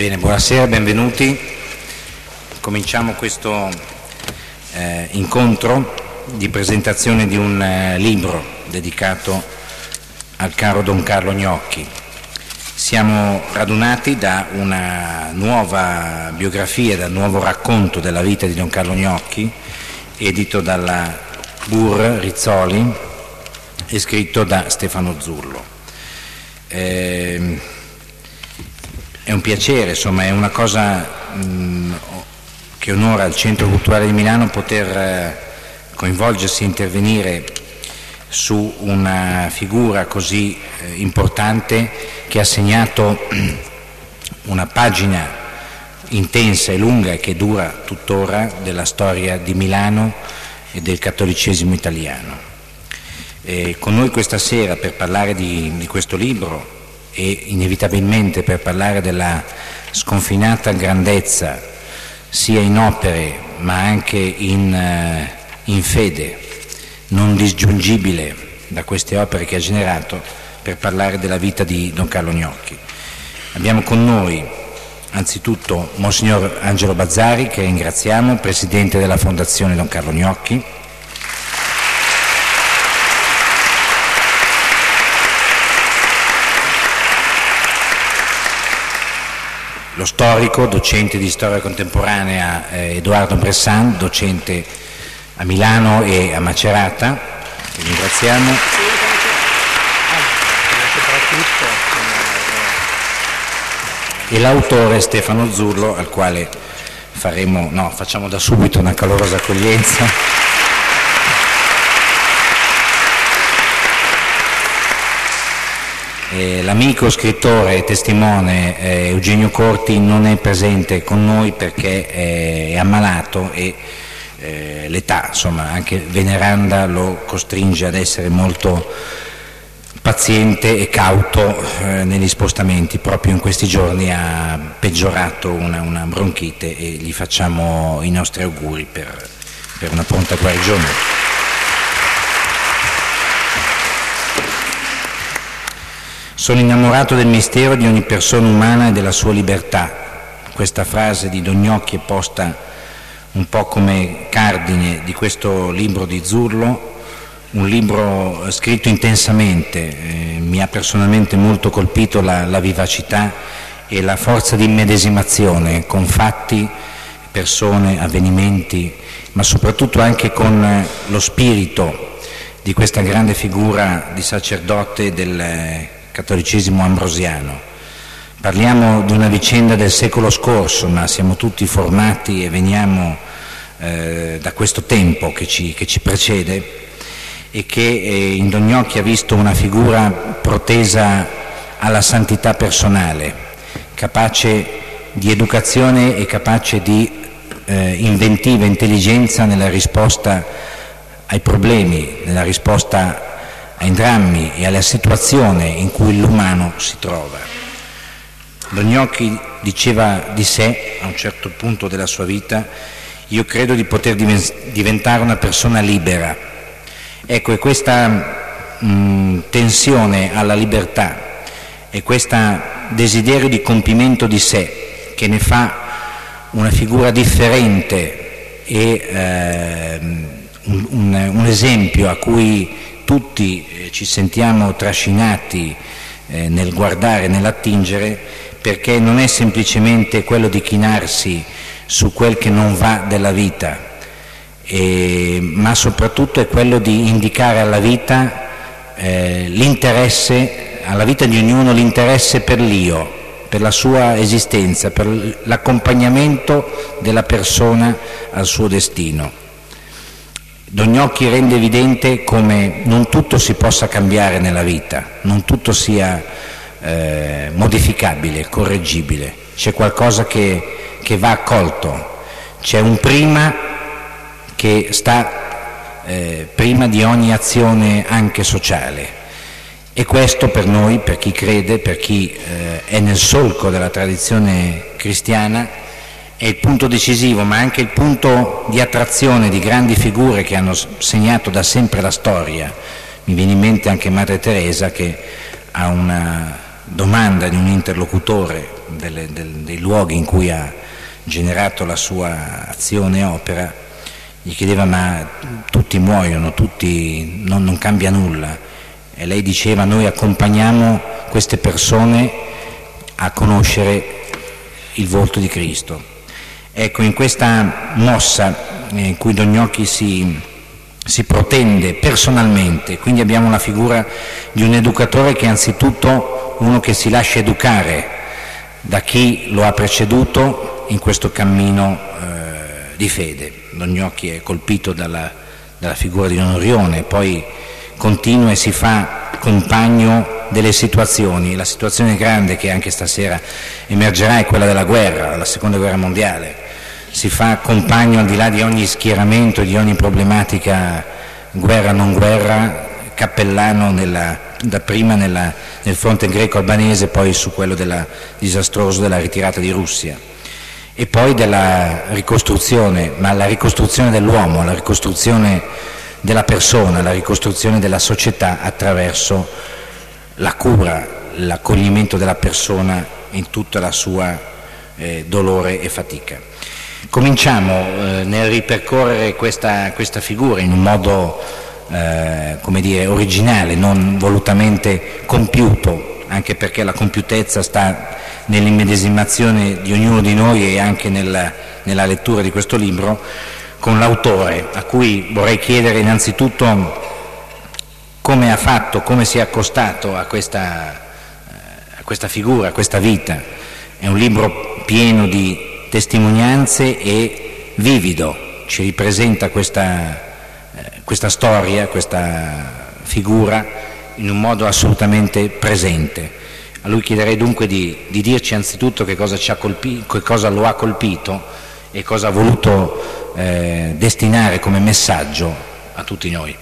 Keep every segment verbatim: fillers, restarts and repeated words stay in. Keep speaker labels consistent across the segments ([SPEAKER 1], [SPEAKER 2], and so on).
[SPEAKER 1] Bene, buonasera, benvenuti. Cominciamo questo eh, incontro di presentazione di un eh, libro dedicato al caro Don Carlo Gnocchi. Siamo radunati da una nuova biografia, dal nuovo racconto della vita di Don Carlo Gnocchi, edito dalla Burr Rizzoli e scritto da Stefano Zullo. Eh, È un piacere, insomma, è una cosa mh, che onora il Centro Culturale di Milano poter eh, coinvolgersi e intervenire su una figura così eh, importante che ha segnato una pagina intensa e lunga e che dura tuttora della storia di Milano e del cattolicesimo italiano. E con noi questa sera per parlare di, di questo libro e inevitabilmente per parlare della sconfinata grandezza sia in opere ma anche in, in fede non disgiungibile da queste opere che ha generato, per parlare della vita di Don Carlo Gnocchi. Abbiamo con noi anzitutto Monsignor Angelo Bazzari, che ringraziamo, Presidente della Fondazione Don Carlo Gnocchi. Lo storico, docente di storia contemporanea eh, Edoardo Bressan, docente a Milano e a Macerata, che ringraziamo. E l'autore Stefano Zullo, al quale faremo, no, facciamo da subito una calorosa accoglienza. Eh, l'amico scrittore e testimone eh, Eugenio Corti non è presente con noi perché eh, è ammalato e eh, l'età, insomma, anche veneranda, lo costringe ad essere molto paziente e cauto eh, negli spostamenti. Proprio in questi giorni ha peggiorato una, una bronchite e gli facciamo i nostri auguri per, per una pronta guarigione. Sono innamorato del mistero di ogni persona umana e della sua libertà. Questa frase di Don Gnocchi è posta un po' come cardine di questo libro di Zullo, un libro scritto intensamente. Eh, mi ha personalmente molto colpito la, la vivacità e la forza di immedesimazione con fatti, persone, avvenimenti, ma soprattutto anche con lo spirito di questa grande figura di sacerdote del cattolicesimo ambrosiano. Parliamo di una vicenda del secolo scorso, ma siamo tutti formati e veniamo eh, da questo tempo che ci, che ci precede e che eh, in Don Gnocchi ha visto una figura protesa alla santità personale, capace di educazione e capace di eh, inventiva intelligenza nella risposta ai problemi, nella risposta ai drammi e alla situazione in cui l'umano si trova. Don Gnocchi diceva di sé, a un certo punto della sua vita: io credo di poter diventare una persona libera. Ecco, e questa mh, tensione alla libertà e questo desiderio di compimento di sé che ne fa una figura differente e eh, un, un, un esempio a cui tutti eh, ci sentiamo trascinati eh, nel guardare, nell'attingere, perché non è semplicemente quello di chinarsi su quel che non va della vita, eh, ma soprattutto è quello di indicare alla vita eh, l'interesse, alla vita di ognuno l'interesse per l'io, per la sua esistenza, per l'accompagnamento della persona al suo destino. Don Gnocchi rende evidente come non tutto si possa cambiare nella vita, non tutto sia eh, modificabile, correggibile. C'è qualcosa che, che va accolto, c'è un prima che sta eh, prima di ogni azione anche sociale. E questo per noi, per chi crede, per chi eh, è nel solco della tradizione cristiana, è il punto decisivo, ma anche il punto di attrazione di grandi figure che hanno segnato da sempre la storia. Mi viene in mente anche Madre Teresa, che ha una domanda di un interlocutore delle, del, dei luoghi in cui ha generato la sua azione e opera, gli chiedeva: ma tutti muoiono, tutti, non, non cambia nulla? E lei diceva: noi accompagniamo queste persone a conoscere il volto di Cristo. Ecco, in questa mossa in cui Don Gnocchi si, si protende personalmente, quindi abbiamo la figura di un educatore che è anzitutto uno che si lascia educare da chi lo ha preceduto in questo cammino eh, di fede. Don Gnocchi è colpito dalla, dalla figura di Don Orione, poi continua e si fa compagno delle situazioni. La situazione grande che anche stasera emergerà è quella della guerra, la seconda guerra mondiale. Si fa compagno al di là di ogni schieramento, di ogni problematica, guerra non guerra, cappellano nella, dapprima nella, nel fronte greco-albanese, poi su quello della, disastroso della ritirata di Russia, e poi della ricostruzione, ma la ricostruzione dell'uomo, la ricostruzione della persona, la ricostruzione della società attraverso la cura, l'accoglimento della persona in tutta la sua eh, dolore e fatica. Cominciamo eh, nel ripercorrere questa, questa figura in un modo eh, come dire, originale, non volutamente compiuto, anche perché la compiutezza sta nell'immedesimazione di ognuno di noi e anche nella, nella lettura di questo libro, con l'autore, a cui vorrei chiedere innanzitutto come ha fatto, come si è accostato a questa, a questa figura, a questa vita. È un libro pieno di testimonianze e vivido, ci ripresenta questa, eh, questa storia, questa figura in un modo assolutamente presente. A lui chiederei dunque di, di dirci anzitutto che cosa, ci ha colpito, che cosa lo ha colpito e cosa ha voluto eh, destinare come messaggio a tutti noi.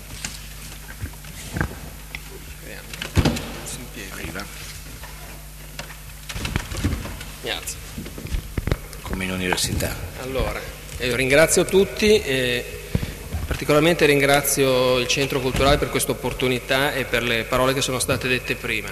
[SPEAKER 2] Grazie.
[SPEAKER 1] Come in università.
[SPEAKER 2] Allora, io ringrazio tutti, e particolarmente ringrazio il Centro Culturale per questa opportunità e per le parole che sono state dette prima.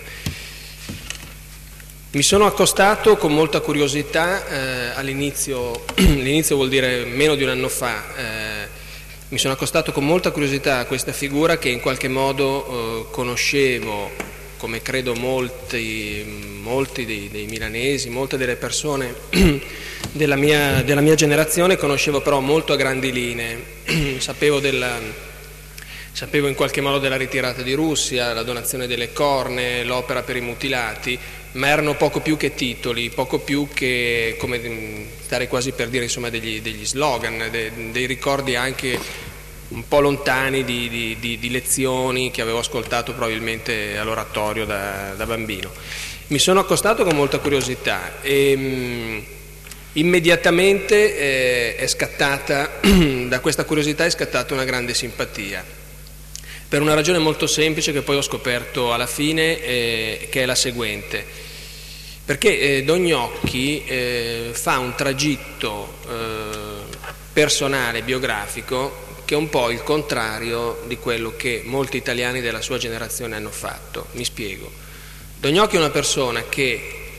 [SPEAKER 2] Mi sono accostato con molta curiosità eh, all'inizio, l'inizio vuol dire meno di un anno fa, eh, mi sono accostato con molta curiosità a questa figura che in qualche modo eh, conoscevo, come credo molti, molti dei, dei milanesi, molte delle persone della mia, della mia generazione, conoscevo però molto a grandi linee. sapevo, della, sapevo in qualche modo della ritirata di Russia, la donazione delle corne, l'opera per i mutilati, ma erano poco più che titoli, poco più che, come stare quasi per dire, insomma, degli, degli slogan, de, dei ricordi anche un po' lontani di, di, di, di lezioni che avevo ascoltato probabilmente all'oratorio da, da bambino. Mi sono accostato con molta curiosità e mh, immediatamente eh, è scattata, da questa curiosità è scattata una grande simpatia, per una ragione molto semplice che poi ho scoperto alla fine, eh, che è la seguente. Perché eh, Don Gnocchi eh, fa un tragitto eh, personale, biografico, che è un po' il contrario di quello che molti italiani della sua generazione hanno fatto. Mi spiego. Don Gnocchi è una persona che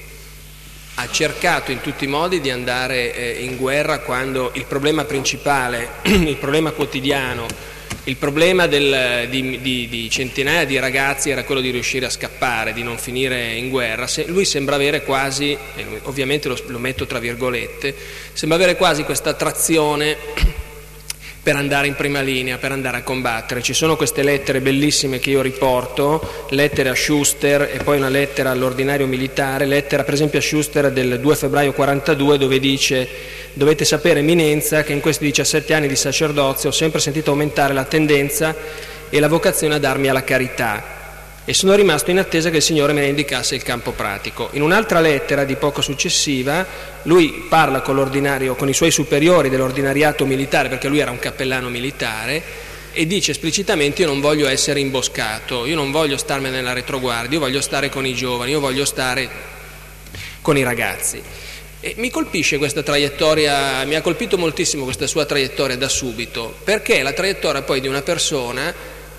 [SPEAKER 2] ha cercato in tutti i modi di andare eh, in guerra quando il problema principale, il problema quotidiano, il problema del, di, di, di centinaia di ragazzi era quello di riuscire a scappare, di non finire in guerra. Se, lui sembra avere quasi, ovviamente lo, lo metto tra virgolette, sembra avere quasi questa attrazione per andare in prima linea, per andare a combattere. Ci sono queste lettere bellissime che io riporto, lettere a Schuster e poi una lettera all'ordinario militare, lettera per esempio a Schuster del due febbraio quarantadue, dove dice: dovete sapere, eminenza, che in questi diciassette anni di sacerdozio ho sempre sentito aumentare la tendenza e la vocazione a darmi alla carità, e sono rimasto in attesa che il Signore me ne indicasse il campo pratico. In un'altra lettera di poco successiva lui parla con l'ordinario, con i suoi superiori dell'ordinariato militare, perché lui era un cappellano militare, e dice esplicitamente: io non voglio essere imboscato, io non voglio starmene nella retroguardia, io voglio stare con i giovani, io voglio stare con i ragazzi. E mi colpisce questa traiettoria, mi ha colpito moltissimo questa sua traiettoria da subito, perché è la traiettoria poi di una persona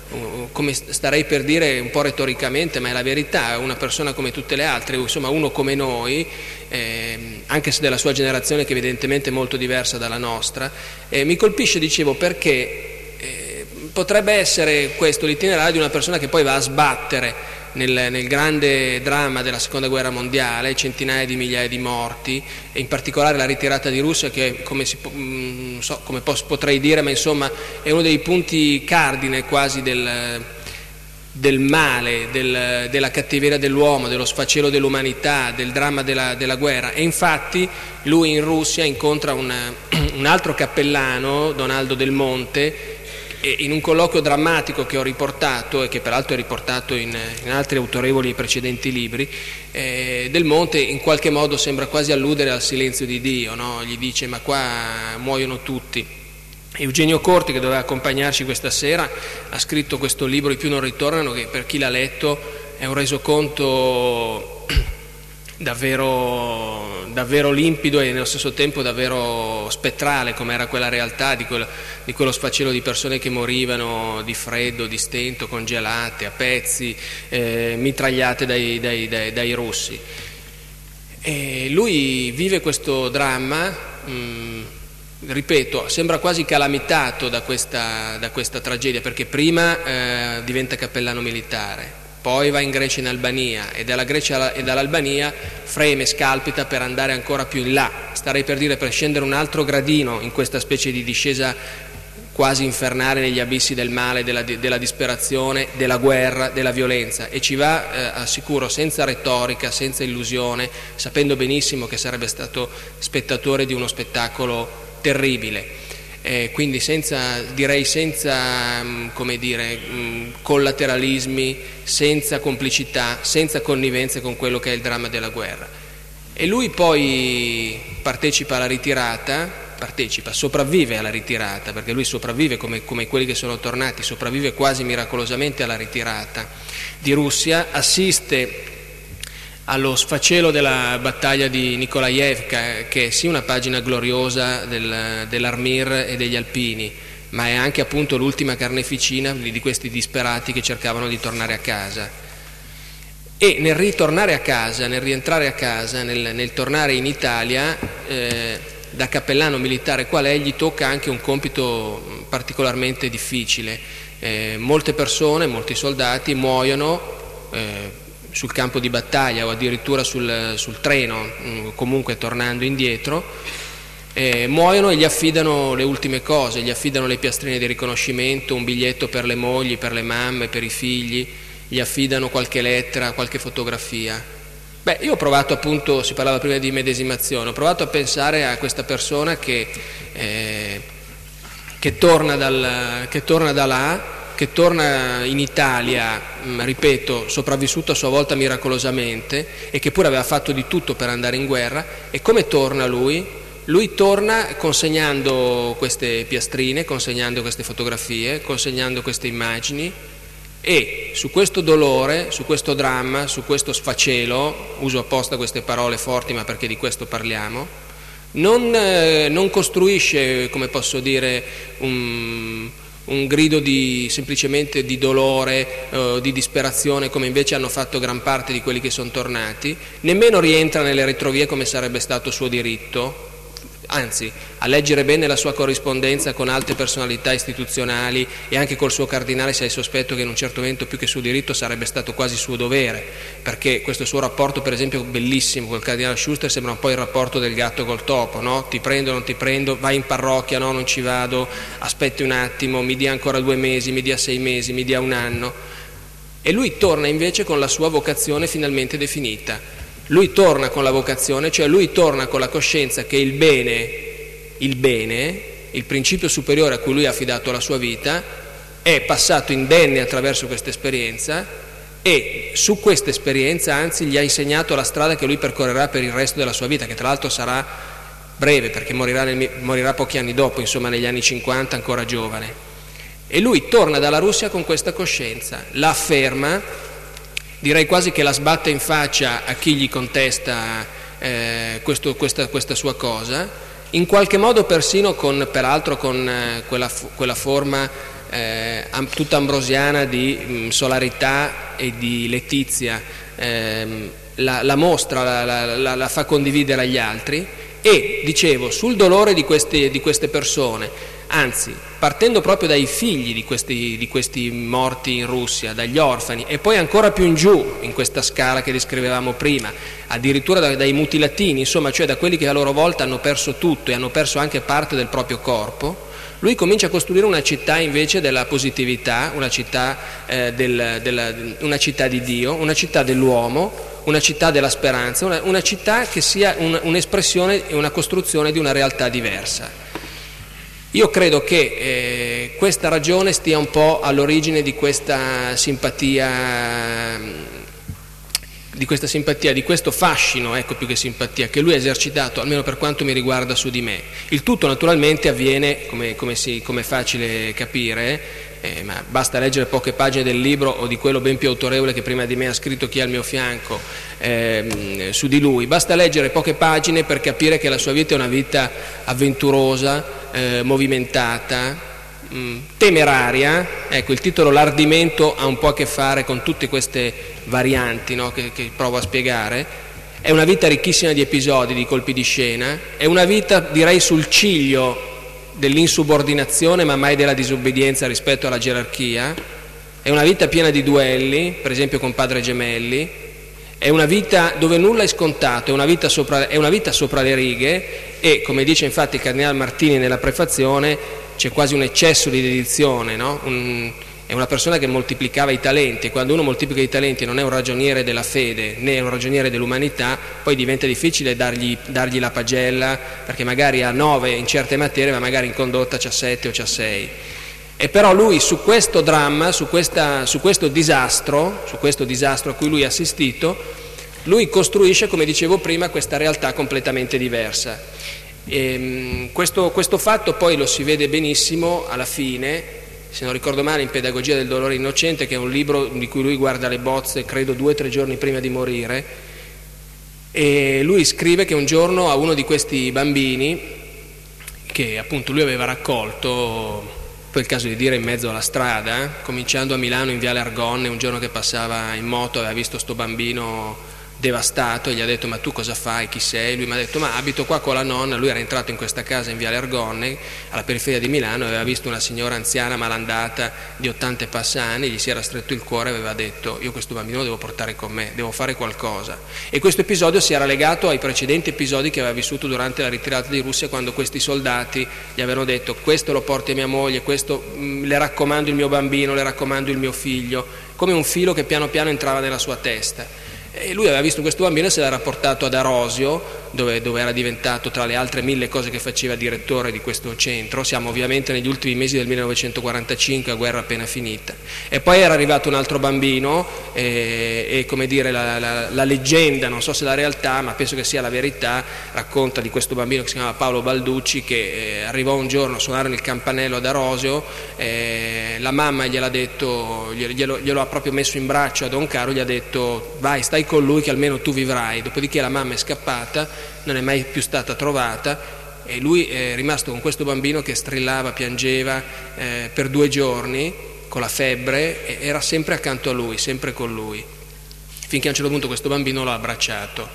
[SPEAKER 2] come starei per dire un po' retoricamente, ma è la verità, una persona come tutte le altre, insomma uno come noi, eh, anche se della sua generazione che evidentemente è molto diversa dalla nostra, eh, mi colpisce, dicevo, perché eh, potrebbe essere questo l'itinerario di una persona che poi va a sbattere Nel, nel grande dramma della seconda guerra mondiale, centinaia di migliaia di morti, e in particolare la ritirata di Russia, che come, si, non so, come potrei dire, ma insomma è uno dei punti cardine quasi del, del male, del, della cattiveria dell'uomo, dello sfacelo dell'umanità, del dramma della, della guerra. E infatti lui in Russia incontra una, un altro cappellano, Donaldo Del Monte, e in un colloquio drammatico che ho riportato e che peraltro è riportato in, in altri autorevoli precedenti libri, eh, Del Monte in qualche modo sembra quasi alludere al silenzio di Dio, no? Gli dice: ma qua muoiono tutti. Eugenio Corti, che doveva accompagnarci questa sera, ha scritto questo libro I più non ritornano, che per chi l'ha letto è un resoconto davvero, davvero limpido e nello stesso tempo davvero spettrale, come era quella realtà di, quel, di quello sfacelo di persone che morivano di freddo, di stento, congelate a pezzi, eh, mitragliate dai, dai, dai, dai russi. E lui vive questo dramma, mh, ripeto, sembra quasi calamitato da questa, da questa tragedia, perché prima eh, diventa cappellano militare, poi va in Grecia e in Albania, e dalla Grecia e dall'Albania freme, scalpita per andare ancora più in là, starei per dire per scendere un altro gradino in questa specie di discesa quasi infernale negli abissi del male, della, della disperazione, della guerra, della violenza, e ci va, eh, assicuro, senza retorica, senza illusione, sapendo benissimo che sarebbe stato spettatore di uno spettacolo terribile. Eh, quindi senza, direi senza mh, come dire, mh, collateralismi, senza complicità, senza connivenze con quello che è il dramma della guerra. E lui poi partecipa alla ritirata, partecipa, sopravvive alla ritirata, perché lui sopravvive come, come quelli che sono tornati, sopravvive quasi miracolosamente alla ritirata di Russia, assiste allo sfacelo della battaglia di Nikolaevka, che è sì una pagina gloriosa del, dell'Armir e degli Alpini, ma è anche appunto l'ultima carneficina di questi disperati che cercavano di tornare a casa. E nel ritornare a casa, nel rientrare a casa, nel, nel tornare in Italia, eh, da cappellano militare qual è, gli tocca anche un compito particolarmente difficile. Eh, molte persone, molti soldati muoiono eh, sul campo di battaglia o addirittura sul, sul treno, comunque tornando indietro, eh, muoiono e gli affidano le ultime cose, gli affidano le piastrine di riconoscimento, un biglietto per le mogli, per le mamme, per i figli, gli affidano qualche lettera, qualche fotografia. Beh, io ho provato appunto, si parlava prima di medesimazione, ho provato a pensare a questa persona che, eh, che, torna, dal, che torna da là, che torna in Italia, ripeto, sopravvissuto a sua volta miracolosamente, e che pure aveva fatto di tutto per andare in guerra. E come torna lui? Lui torna consegnando queste piastrine, consegnando queste fotografie, consegnando queste immagini, e su questo dolore, su questo dramma, su questo sfacelo, uso apposta queste parole forti ma perché di questo parliamo, non, eh, non costruisce, come posso dire, un... un grido di, semplicemente di dolore, eh, di disperazione, come invece hanno fatto gran parte di quelli che sono tornati, nemmeno rientra nelle retrovie come sarebbe stato suo diritto, anzi, a leggere bene la sua corrispondenza con alte personalità istituzionali e anche col suo cardinale, si ha il sospetto che in un certo momento più che suo diritto sarebbe stato quasi suo dovere, perché questo suo rapporto, per esempio, bellissimo col cardinale Schuster, sembra un po' il rapporto del gatto col topo, no? Ti prendo, non ti prendo, vai in parrocchia, no, non ci vado, aspetti un attimo, mi dia ancora due mesi, mi dia sei mesi, mi dia un anno. E lui torna invece con la sua vocazione finalmente definita. Lui torna con la vocazione, cioè lui torna con la coscienza che il bene, il bene, il principio superiore a cui lui ha affidato la sua vita, è passato indenne attraverso questa esperienza, e su questa esperienza anzi gli ha insegnato la strada che lui percorrerà per il resto della sua vita, che tra l'altro sarà breve perché morirà, nel, morirà pochi anni dopo, insomma negli anni cinquanta, ancora giovane. E lui torna dalla Russia con questa coscienza, la afferma, direi quasi che la sbatte in faccia a chi gli contesta eh, questo, questa, questa sua cosa, in qualche modo persino con, peraltro con eh, quella, quella forma eh, tutta ambrosiana di mh, solarità e di letizia, ehm, la, la mostra, la, la, la, la fa condividere agli altri. E, dicevo, sul dolore di, questi, di queste persone, anzi, partendo proprio dai figli di questi, di questi morti in Russia, dagli orfani, e poi ancora più in giù, in questa scala che descrivevamo prima, addirittura da, dai mutilatini, insomma, cioè da quelli che a loro volta hanno perso tutto e hanno perso anche parte del proprio corpo, lui comincia a costruire una città invece della positività, una città, eh, del, della, una città di Dio, una città dell'uomo, una città della speranza, una, una città che sia un, un'espressione e una costruzione di una realtà diversa. Io credo che eh, questa ragione stia un po' all'origine di questa simpatia, di questa simpatia, di questo fascino, ecco, più che simpatia, che lui ha esercitato, almeno per quanto mi riguarda, su di me. Il tutto naturalmente avviene, come, come, si, come è facile capire, Eh, ma basta leggere poche pagine del libro o di quello ben più autorevole che prima di me ha scritto Chi è al mio fianco eh, su di lui, basta leggere poche pagine per capire che la sua vita è una vita avventurosa, eh, movimentata, mh, temeraria. Ecco, il titolo L'ardimento ha un po' a che fare con tutte queste varianti, no, che, che provo a spiegare. È una vita ricchissima di episodi, di colpi di scena, è una vita, direi, sul ciglio dell'insubordinazione ma mai della disobbedienza rispetto alla gerarchia, è una vita piena di duelli, per esempio con Padre Gemelli, è una vita dove nulla è scontato, è una vita sopra, è una vita sopra le righe e, come dice infatti il Cardinale Martini nella prefazione, c'è quasi un eccesso di dedizione, no? un, è una persona che moltiplicava i talenti, e quando uno moltiplica i talenti non è un ragioniere della fede né è un ragioniere dell'umanità, poi diventa difficile dargli, dargli la pagella, perché magari ha nove in certe materie ma magari in condotta c'ha sette o c'ha sei. E però lui su questo dramma, su, questa, su questo disastro, su questo disastro a cui lui ha assistito, lui costruisce, come dicevo prima, questa realtà completamente diversa. E, questo, questo fatto poi lo si vede benissimo alla fine, se non ricordo male, in Pedagogia del dolore innocente, che è un libro di cui lui guarda le bozze, credo due o tre giorni prima di morire, e lui scrive che un giorno a uno di questi bambini, che appunto lui aveva raccolto, poi è il caso di dire, in mezzo alla strada, cominciando a Milano in Viale Argonne, un giorno che passava in moto aveva visto sto bambino devastato e gli ha detto: ma tu cosa fai, chi sei? Lui mi ha detto: ma abito qua con la nonna. Lui era entrato in questa casa in Viale Argonne, alla periferia di Milano, aveva visto una signora anziana malandata di ottanta e passa anni, gli si era stretto il cuore e aveva detto: io questo bambino lo devo portare con me, devo fare qualcosa. E questo episodio si era legato ai precedenti episodi che aveva vissuto durante la ritirata di Russia, quando questi soldati gli avevano detto: questo lo porti a mia moglie, questo mh, le raccomando il mio bambino, le raccomando il mio figlio, come un filo che piano piano entrava nella sua testa. E lui aveva visto questo bambino e se l'era portato ad Arosio, dove, dove era diventato, tra le altre mille cose che faceva, direttore di questo centro. Siamo ovviamente negli ultimi mesi del millenovecentoquarantacinque, a guerra appena finita. E poi era arrivato un altro bambino e, e come dire, la, la, la leggenda, non so se la realtà, ma penso che sia la verità, racconta di questo bambino che si chiama Paolo Balducci, che eh, arrivò un giorno a suonare nel campanello ad Arosio, eh, la mamma gliel'ha detto, glielo, glielo ha proprio messo in braccio a Don Caro, gli ha detto: vai, stai con lui che almeno tu vivrai. Dopodiché la mamma è scappata, non è mai più stata trovata e lui è rimasto con questo bambino che strillava, piangeva eh, per due giorni con la febbre, e era sempre accanto a lui, sempre con lui, finché a un certo punto questo bambino l'ha abbracciato.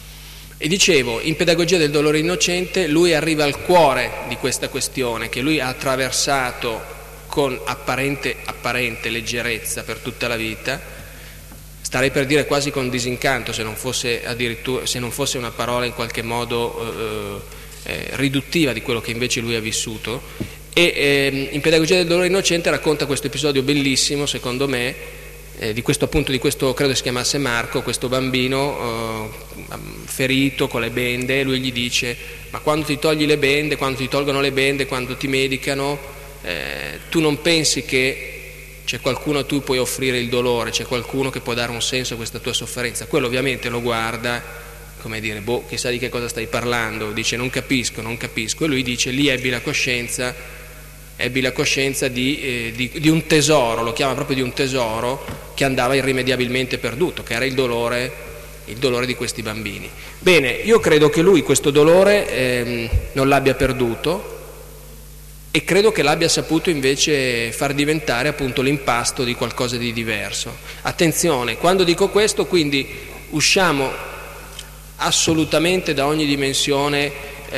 [SPEAKER 2] E dicevo, in Pedagogia del dolore innocente lui arriva al cuore di questa questione che lui ha attraversato con apparente, apparente leggerezza per tutta la vita, starei per dire quasi con disincanto, se non fosse addirittura, se non fosse una parola in qualche modo eh, eh, riduttiva di quello che invece lui ha vissuto. E eh, in Pedagogia del dolore innocente racconta questo episodio bellissimo, secondo me, eh, di questo appunto, di questo, credo si chiamasse Marco, questo bambino eh, ferito con le bende. Lui gli dice: ma quando ti togli le bende, quando ti tolgono le bende, quando ti medicano, eh, tu non pensi che c'è qualcuno a cui puoi offrire il dolore, c'è qualcuno che può dare un senso a questa tua sofferenza? Quello ovviamente lo guarda, come dire, boh, chissà di che cosa stai parlando, dice: non capisco, non capisco. E lui dice: lì ebbi la coscienza, ebbi la coscienza di, eh, di, di un tesoro, lo chiama proprio di un tesoro che andava irrimediabilmente perduto, che era il dolore, il dolore di questi bambini. Bene, io credo che lui questo dolore ehm, non l'abbia perduto, e credo che l'abbia saputo invece far diventare appunto l'impasto di qualcosa di diverso. Attenzione, quando dico questo, quindi usciamo assolutamente da ogni dimensione,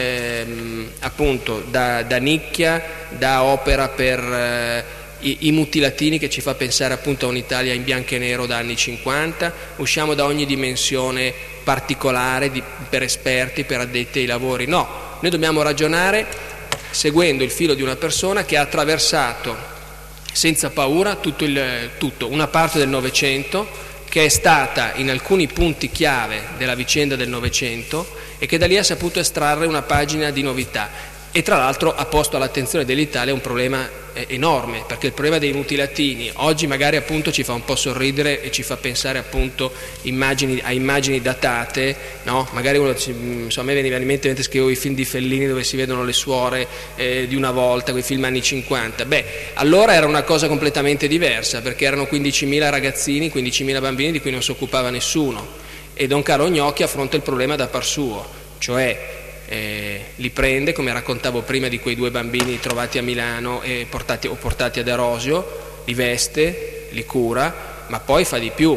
[SPEAKER 2] ehm, appunto da, da nicchia, da opera per eh, i, i mutilatini, che ci fa pensare appunto a un'Italia in bianco e nero da anni cinquanta, usciamo da ogni dimensione particolare di, per esperti, per addetti ai lavori. No, noi dobbiamo ragionare seguendo il filo di una persona che ha attraversato senza paura tutto, il, tutto una parte del Novecento, che è stata in alcuni punti chiave della vicenda del Novecento e che da lì ha saputo estrarre una pagina di novità. E tra l'altro ha posto all'attenzione dell'Italia un problema eh, enorme, perché il problema dei mutilatini oggi magari appunto ci fa un po' sorridere e ci fa pensare appunto immagini, a immagini datate, no? Magari uno, insomma, a me veniva in mente mentre scrivevo i film di Fellini dove si vedono le suore eh, di una volta, quei film anni cinquanta. Beh, allora era una cosa completamente diversa, perché erano quindicimila ragazzini, quindicimila bambini di cui non si occupava nessuno, e Don Carlo Gnocchi affronta il problema da par suo, cioè Eh, li prende, come raccontavo prima di quei due bambini trovati a Milano e portati, o portati ad Arosio, li veste, li cura, ma poi fa di più,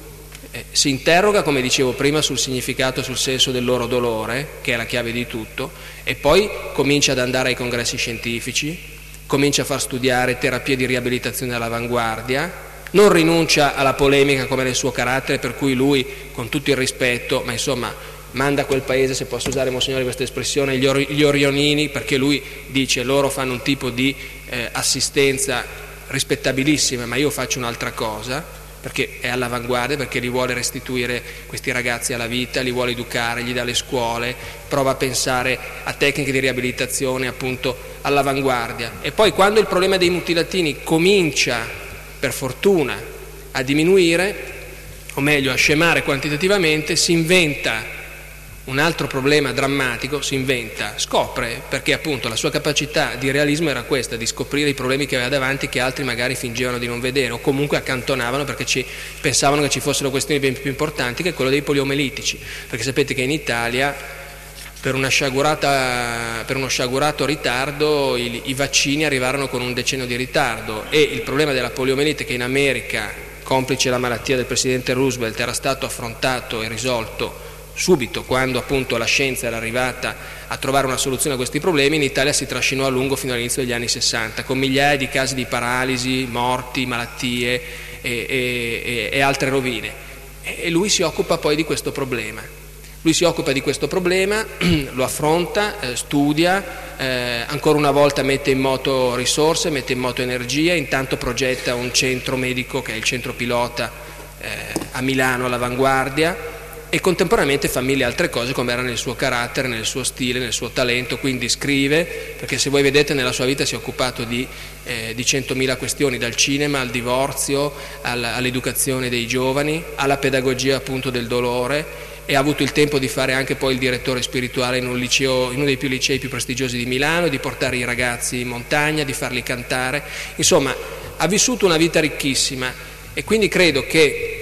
[SPEAKER 2] eh, si interroga, come dicevo prima, sul significato e sul senso del loro dolore, che è la chiave di tutto, e poi comincia ad andare ai congressi scientifici, comincia a far studiare terapie di riabilitazione all'avanguardia, non rinuncia alla polemica come nel suo carattere, per cui lui, con tutto il rispetto, ma insomma manda a quel paese, se posso usare, Monsignore, questa espressione, gli, or- gli orionini, perché lui dice loro fanno un tipo di eh, assistenza rispettabilissima, ma io faccio un'altra cosa, perché è all'avanguardia, perché li vuole restituire questi ragazzi alla vita, li vuole educare, gli dà le scuole, prova a pensare a tecniche di riabilitazione appunto all'avanguardia. E poi quando il problema dei mutilatini comincia, per fortuna, a diminuire, o meglio a scemare quantitativamente, si inventa un altro problema drammatico, si inventa, scopre, perché appunto la sua capacità di realismo era questa, di scoprire i problemi che aveva davanti, che altri magari fingevano di non vedere o comunque accantonavano, perché ci, pensavano che ci fossero questioni ben più importanti, che è quello dei poliomelitici, perché sapete che in Italia per, una sciagurata, per uno sciagurato ritardo i, i vaccini arrivarono con un decennio di ritardo, e il problema della poliomelite, che in America, complice la malattia del presidente Roosevelt, era stato affrontato e risolto subito, quando appunto la scienza era arrivata a trovare una soluzione a questi problemi, in Italia si trascinò a lungo fino all'inizio degli anni sessanta, con migliaia di casi di paralisi, morti, malattie e, e, e altre rovine. E lui si occupa poi di questo problema. Lui si occupa di questo problema, lo affronta, eh, studia, eh, ancora una volta mette in moto risorse, mette in moto energia, intanto progetta un centro medico, che è il centro pilota eh, a Milano, all'avanguardia, e contemporaneamente fa mille altre cose, come era nel suo carattere, nel suo stile, nel suo talento. Quindi scrive, perché se voi vedete nella sua vita si è occupato di, eh, di centomila questioni, dal cinema al divorzio, all'educazione dei giovani, alla pedagogia appunto del dolore, e ha avuto il tempo di fare anche poi il direttore spirituale in un liceo, in uno dei più licei più prestigiosi di Milano, di portare i ragazzi in montagna, di farli cantare. Insomma, ha vissuto una vita ricchissima, e quindi credo che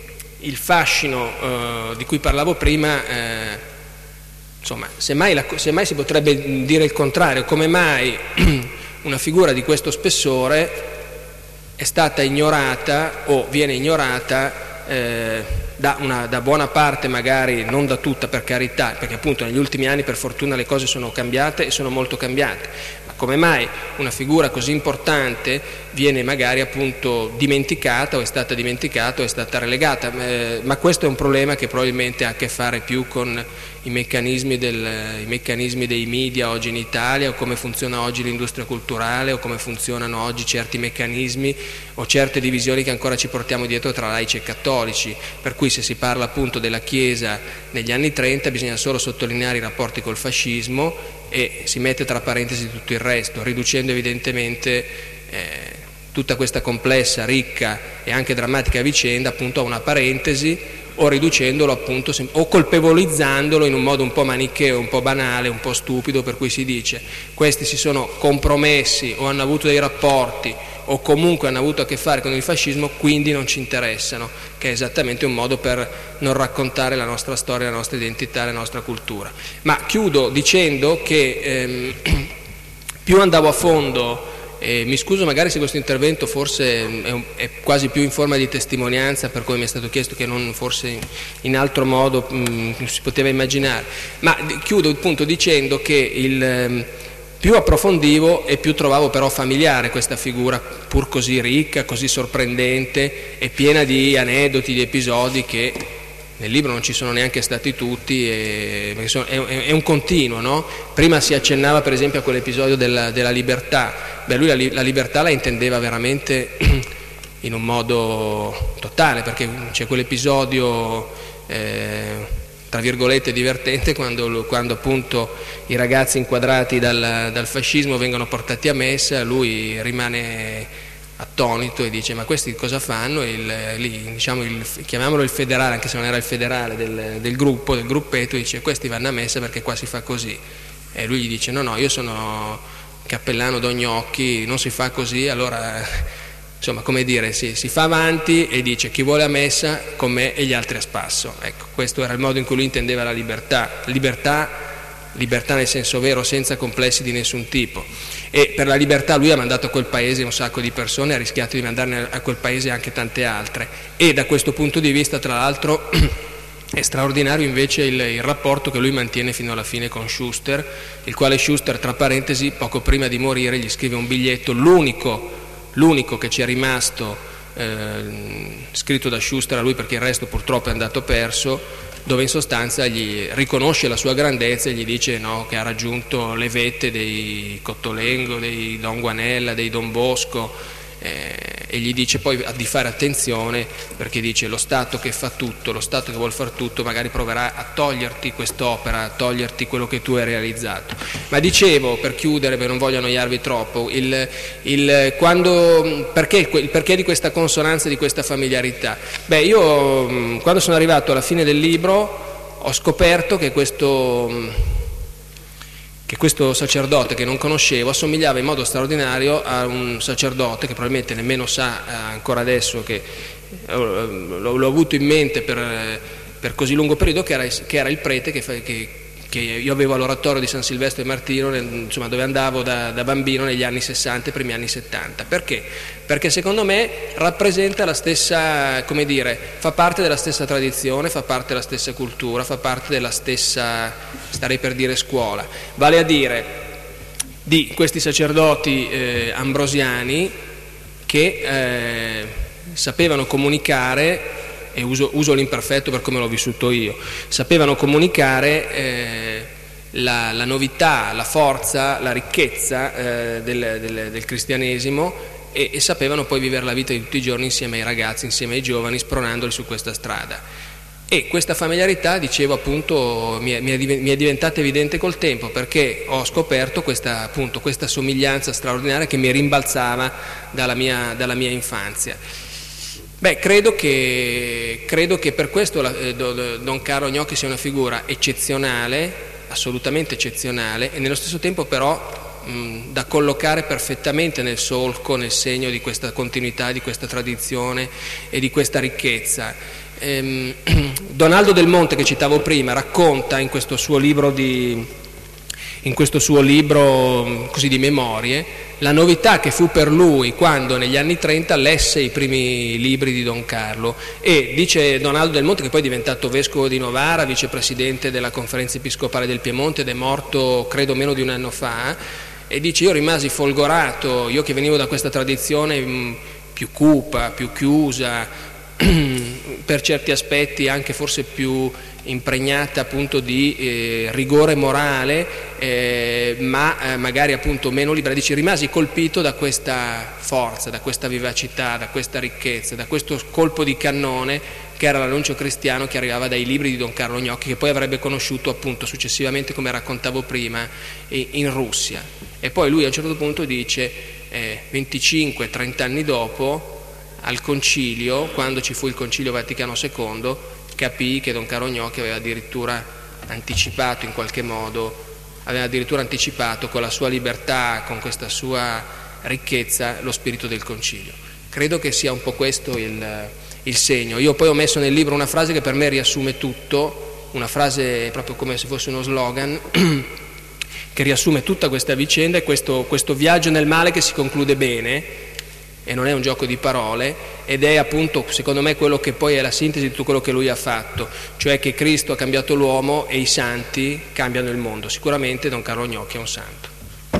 [SPEAKER 2] il fascino eh, di cui parlavo prima, eh, insomma, semmai, la, semmai si potrebbe dire il contrario, come mai una figura di questo spessore è stata ignorata o viene ignorata eh, da, una, da buona parte, magari non da tutta, per carità, perché appunto negli ultimi anni per fortuna le cose sono cambiate e sono molto cambiate. Come mai una figura così importante viene magari appunto dimenticata, o è stata dimenticata, o è stata relegata? Eh, ma questo è un problema che probabilmente ha a che fare più con i meccanismi, del, i meccanismi dei media oggi in Italia, o come funziona oggi l'industria culturale, o come funzionano oggi certi meccanismi o certe divisioni che ancora ci portiamo dietro tra laici e cattolici, per cui se si parla appunto della Chiesa negli anni trenta bisogna solo sottolineare i rapporti col fascismo e si mette tra parentesi tutto il resto, riducendo evidentemente eh, tutta questa complessa, ricca e anche drammatica vicenda appunto a una parentesi, o riducendolo appunto o colpevolizzandolo in un modo un po' manicheo, un po' banale, un po' stupido, per cui si dice questi si sono compromessi o hanno avuto dei rapporti o comunque hanno avuto a che fare con il fascismo, quindi non ci interessano, che è esattamente un modo per non raccontare la nostra storia, la nostra identità, la nostra cultura. Ma chiudo dicendo che ehm, più andavo a fondo, e mi scuso magari se questo intervento forse è, un, è quasi più in forma di testimonianza, per come mi è stato chiesto, che non forse in altro modo mh, si poteva immaginare, ma chiudo appunto dicendo che il, più approfondivo e più trovavo però familiare questa figura, pur così ricca, così sorprendente e piena di aneddoti, di episodi che nel libro non ci sono neanche stati tutti, e, perché sono, è, è un continuo, no? Prima si accennava per esempio a quell'episodio della, della libertà. Beh, lui la, la libertà la intendeva veramente in un modo totale, perché c'è quell'episodio eh, tra virgolette divertente quando, quando appunto i ragazzi inquadrati dal, dal fascismo vengono portati a messa, lui rimane attonito e dice: ma questi cosa fanno? Il, lì, diciamo il, chiamiamolo il federale, anche se non era il federale del, del gruppo, del gruppetto, dice: questi vanno a messa perché qua si fa così. E lui gli dice: no no, io sono cappellano d'Ognocchi, non si fa così. Allora, insomma, come dire, si, si fa avanti e dice: chi vuole a messa con me e gli altri a spasso. Ecco, questo era il modo in cui lui intendeva la libertà, libertà, libertà nel senso vero, senza complessi di nessun tipo. E per la libertà lui ha mandato a quel paese un sacco di persone, ha rischiato di mandarne a quel paese anche tante altre, e da questo punto di vista, tra l'altro, è straordinario invece il, il rapporto che lui mantiene fino alla fine con Schuster, il quale Schuster, tra parentesi, poco prima di morire gli scrive un biglietto, l'unico, l'unico che ci è rimasto eh, scritto da Schuster a lui, perché il resto purtroppo è andato perso, dove in sostanza gli riconosce la sua grandezza e gli dice, no, che ha raggiunto le vette dei Cottolengo, dei Don Guanella, dei Don Bosco, eh, e gli dice poi di fare attenzione, perché dice: lo Stato che fa tutto, lo Stato che vuol far tutto, magari proverà a toglierti quest'opera, a toglierti quello che tu hai realizzato. Ma dicevo, per chiudere, perché non voglio annoiarvi troppo, il, il, quando, perché, il perché di questa consonanza, di questa familiarità? Beh, io quando sono arrivato alla fine del libro ho scoperto che questo... che questo sacerdote che non conoscevo assomigliava in modo straordinario a un sacerdote che probabilmente nemmeno sa ancora adesso, che l'ho avuto in mente per, per così lungo periodo, che era, che era il prete che, che, che io avevo all'oratorio di San Silvestro e Martino, insomma, dove andavo da, da bambino negli anni sessanta e primi anni settanta. Perché? Perché secondo me rappresenta la stessa, come dire, fa parte della stessa tradizione, fa parte della stessa cultura, fa parte della stessa, starei per dire, scuola, vale a dire di questi sacerdoti eh, ambrosiani che eh, sapevano comunicare, e uso, uso l'imperfetto per come l'ho vissuto io, sapevano comunicare eh, la, la novità, la forza, la ricchezza eh, del, del, del cristianesimo, e, e sapevano poi vivere la vita di tutti i giorni insieme ai ragazzi, insieme ai giovani, spronandoli su questa strada. E questa familiarità, dicevo appunto, mi è, mi è diventata evidente col tempo, perché ho scoperto questa, appunto, questa somiglianza straordinaria che mi rimbalzava dalla mia, dalla mia infanzia. Beh, credo che, credo che per questo la, eh, Don Carlo Gnocchi sia una figura eccezionale, assolutamente eccezionale, e nello stesso tempo però mh, da collocare perfettamente nel solco, nel segno di questa continuità, di questa tradizione e di questa ricchezza. Ehm, Donaldo Del Monte, che citavo prima, racconta in questo suo libro di, in questo suo libro così di memorie, la novità che fu per lui quando negli anni trenta lesse i primi libri di Don Carlo, e dice Donaldo Del Monte, che poi è diventato vescovo di Novara, vicepresidente della Conferenza Episcopale del Piemonte ed è morto credo meno di un anno fa, e dice: io rimasi folgorato, io che venivo da questa tradizione mh, più cupa, più chiusa, per certi aspetti anche forse più impregnata appunto di eh, rigore morale, eh, ma eh, magari appunto meno libera. Dice: rimasi colpito da questa forza, da questa vivacità, da questa ricchezza, da questo colpo di cannone che era l'annuncio cristiano che arrivava dai libri di Don Carlo Gnocchi, che poi avrebbe conosciuto appunto successivamente, come raccontavo prima, in Russia. E poi lui a un certo punto dice, eh, venticinque trenta anni dopo, al concilio, quando ci fu il concilio Vaticano secondo, capì che Don Carlo Gnocchi aveva addirittura anticipato in qualche modo, aveva addirittura anticipato con la sua libertà, con questa sua ricchezza, lo spirito del concilio. Credo che sia un po' questo il, il segno. Io poi ho messo nel libro una frase che per me riassume tutto, una frase proprio come se fosse uno slogan, che riassume tutta questa vicenda e questo, questo viaggio nel male che si conclude bene, e non è un gioco di parole, ed è appunto secondo me quello che poi è la sintesi di tutto quello che lui ha fatto, cioè che Cristo ha cambiato l'uomo e i santi cambiano il mondo. Sicuramente Don Carlo Gnocchi è un santo.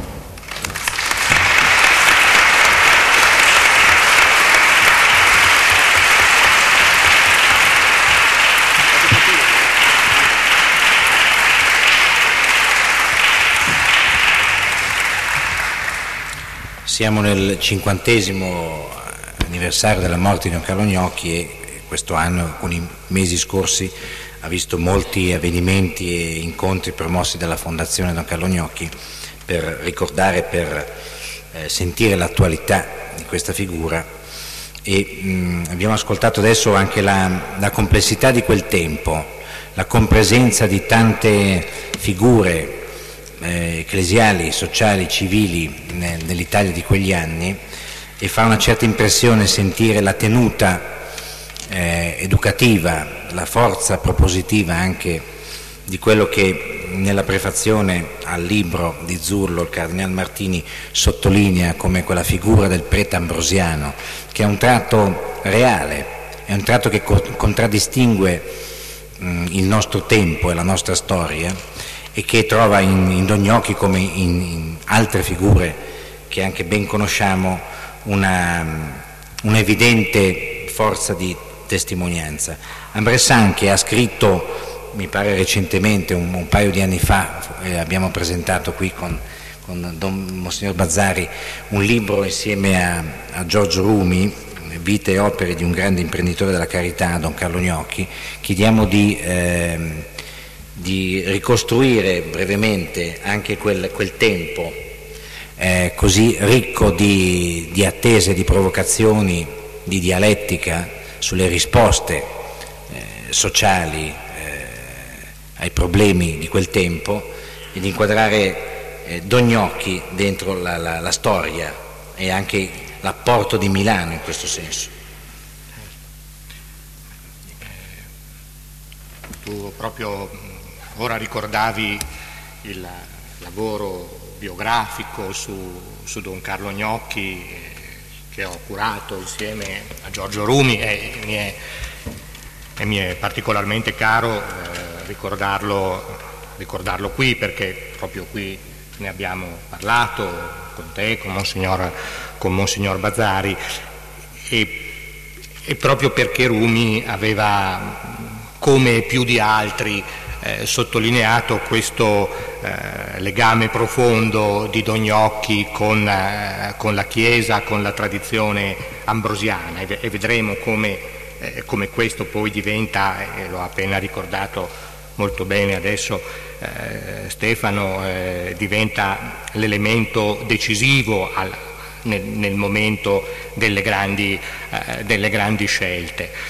[SPEAKER 1] Siamo nel cinquantesimo anniversario della morte di Don Carlo Gnocchi e questo anno, alcuni mesi scorsi, ha visto molti avvenimenti e incontri promossi dalla Fondazione Don Carlo Gnocchi per ricordare, per eh, sentire l'attualità di questa figura e mh, abbiamo ascoltato adesso anche la, la complessità di quel tempo, la compresenza di tante figure Eh, ecclesiali, sociali, civili ne, nell'Italia di quegli anni, e fa una certa impressione sentire la tenuta eh, educativa, la forza propositiva anche di quello che nella prefazione al libro di Zurlo il Cardinal Martini sottolinea come quella figura del prete ambrosiano, che è un tratto reale, è un tratto che co- contraddistingue mh, il nostro tempo e la nostra storia, e che trova in, in Don Gnocchi, come in, in altre figure che anche ben conosciamo, una, un'evidente forza di testimonianza. Ambressan, che ha scritto, mi pare recentemente, un, un paio di anni fa, eh, abbiamo presentato qui con, con Don Monsignor Bazzari un libro insieme a, a Giorgio Rumi, Vite e opere di un grande imprenditore della carità, Don Carlo Gnocchi, chiediamo di... Eh, di ricostruire brevemente anche quel, quel tempo eh, così ricco di, di attese, di provocazioni, di dialettica sulle risposte eh, sociali eh, ai problemi di quel tempo, e di inquadrare eh, Don Gnocchi dentro la, la, la storia e anche l'apporto di Milano in questo senso.
[SPEAKER 3] Tu proprio ora ricordavi il lavoro biografico su, su Don Carlo Gnocchi eh, che ho curato insieme a Giorgio Rumi, e mi è, e mi è particolarmente caro eh, ricordarlo, ricordarlo qui, perché proprio qui ne abbiamo parlato con te, con Monsignor, con Monsignor Bazzari, e, e proprio perché Rumi aveva, come più di altri, Eh, sottolineato questo eh, legame profondo di Don Gnocchi con, eh, con la Chiesa, con la tradizione ambrosiana, e, e vedremo come, eh, come questo poi diventa, e eh, l'ho appena ricordato molto bene adesso eh, Stefano, eh, diventa l'elemento decisivo al, nel, nel momento delle grandi, eh, delle grandi scelte.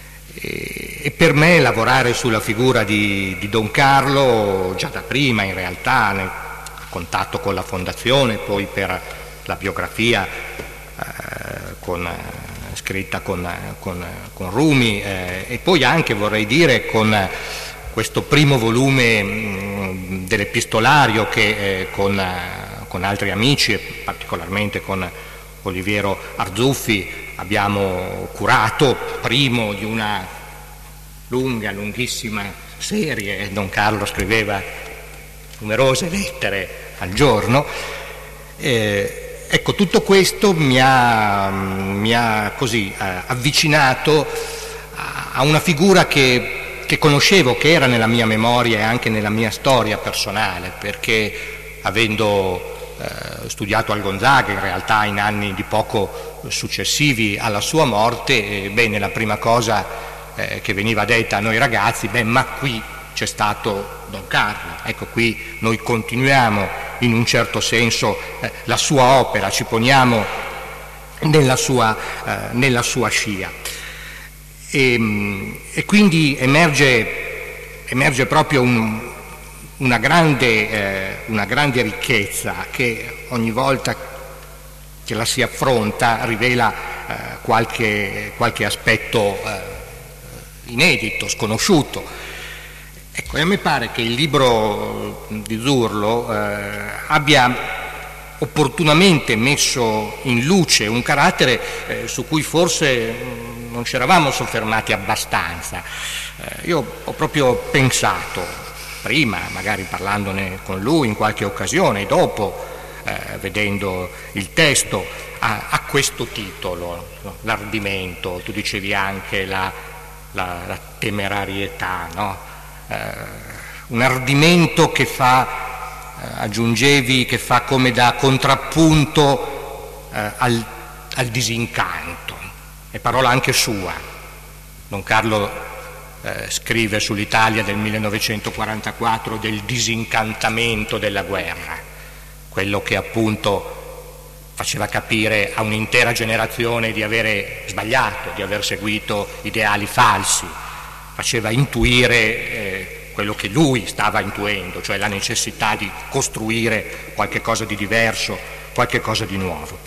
[SPEAKER 3] E per me lavorare sulla figura di, di Don Carlo già da prima, in realtà, nel contatto con la Fondazione, poi per la biografia eh, con, scritta con, con, con Rumi, eh, e poi anche, vorrei dire, con questo primo volume mh, dell'epistolario che eh, con, con altri amici, e particolarmente con Oliviero Arzuffi, abbiamo curato, primo di una lunga, lunghissima serie. Don Carlo scriveva numerose lettere al giorno. Eh, ecco, tutto questo mi ha, mi ha così eh, avvicinato a, a una figura che, che conoscevo, che era nella mia memoria e anche nella mia storia personale, perché avendo eh, studiato al Gonzaga, in realtà in anni di poco successivi alla sua morte, eh, bene, la prima cosa eh, che veniva detta a noi ragazzi, beh, ma qui c'è stato Don Carlo, ecco, qui noi continuiamo in un certo senso eh, la sua opera, ci poniamo nella sua, eh, nella sua scia, e, e quindi emerge, emerge proprio un, una, grande, eh, una grande ricchezza che ogni volta che la si affronta rivela eh, qualche, qualche aspetto eh, inedito, sconosciuto. Ecco, e a me pare che il libro di Zurlo eh, abbia opportunamente messo in luce un carattere eh, su cui forse mh, non ci eravamo soffermati abbastanza. Eh, io ho proprio pensato, prima magari parlandone con lui in qualche occasione, dopo eh, vedendo il testo, a, a questo titolo, no? L'ardimento, tu dicevi anche la, la, la temerarietà, no? Eh, un ardimento che fa aggiungevi che fa come da contrappunto eh, al, al disincanto, è parola anche sua. Don Carlo eh, scrive sull'Italia del millenovecentoquarantaquattro del disincantamento della guerra, quello che appunto faceva capire a un'intera generazione di avere sbagliato, di aver seguito ideali falsi, faceva intuire eh, quello che lui stava intuendo, cioè la necessità di costruire qualche cosa di diverso, qualche cosa di nuovo.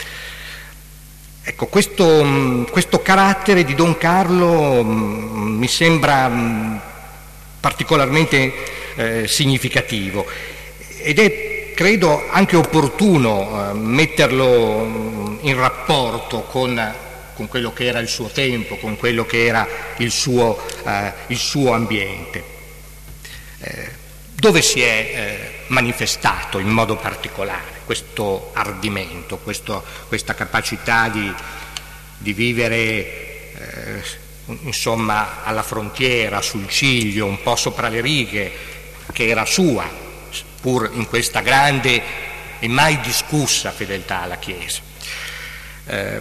[SPEAKER 3] Ecco, questo, questo carattere di Don Carlo mh, mi sembra mh, particolarmente eh, significativo ed è, credo, anche opportuno eh, metterlo mh, in rapporto con, con quello che era il suo tempo, con quello che era il suo, eh, il suo ambiente. Eh, dove si è eh, manifestato in modo particolare questo ardimento, questo, questa capacità di, di vivere eh, insomma alla frontiera, sul ciglio, un po' sopra le righe, che era sua, pur in questa grande e mai discussa fedeltà alla Chiesa. Eh,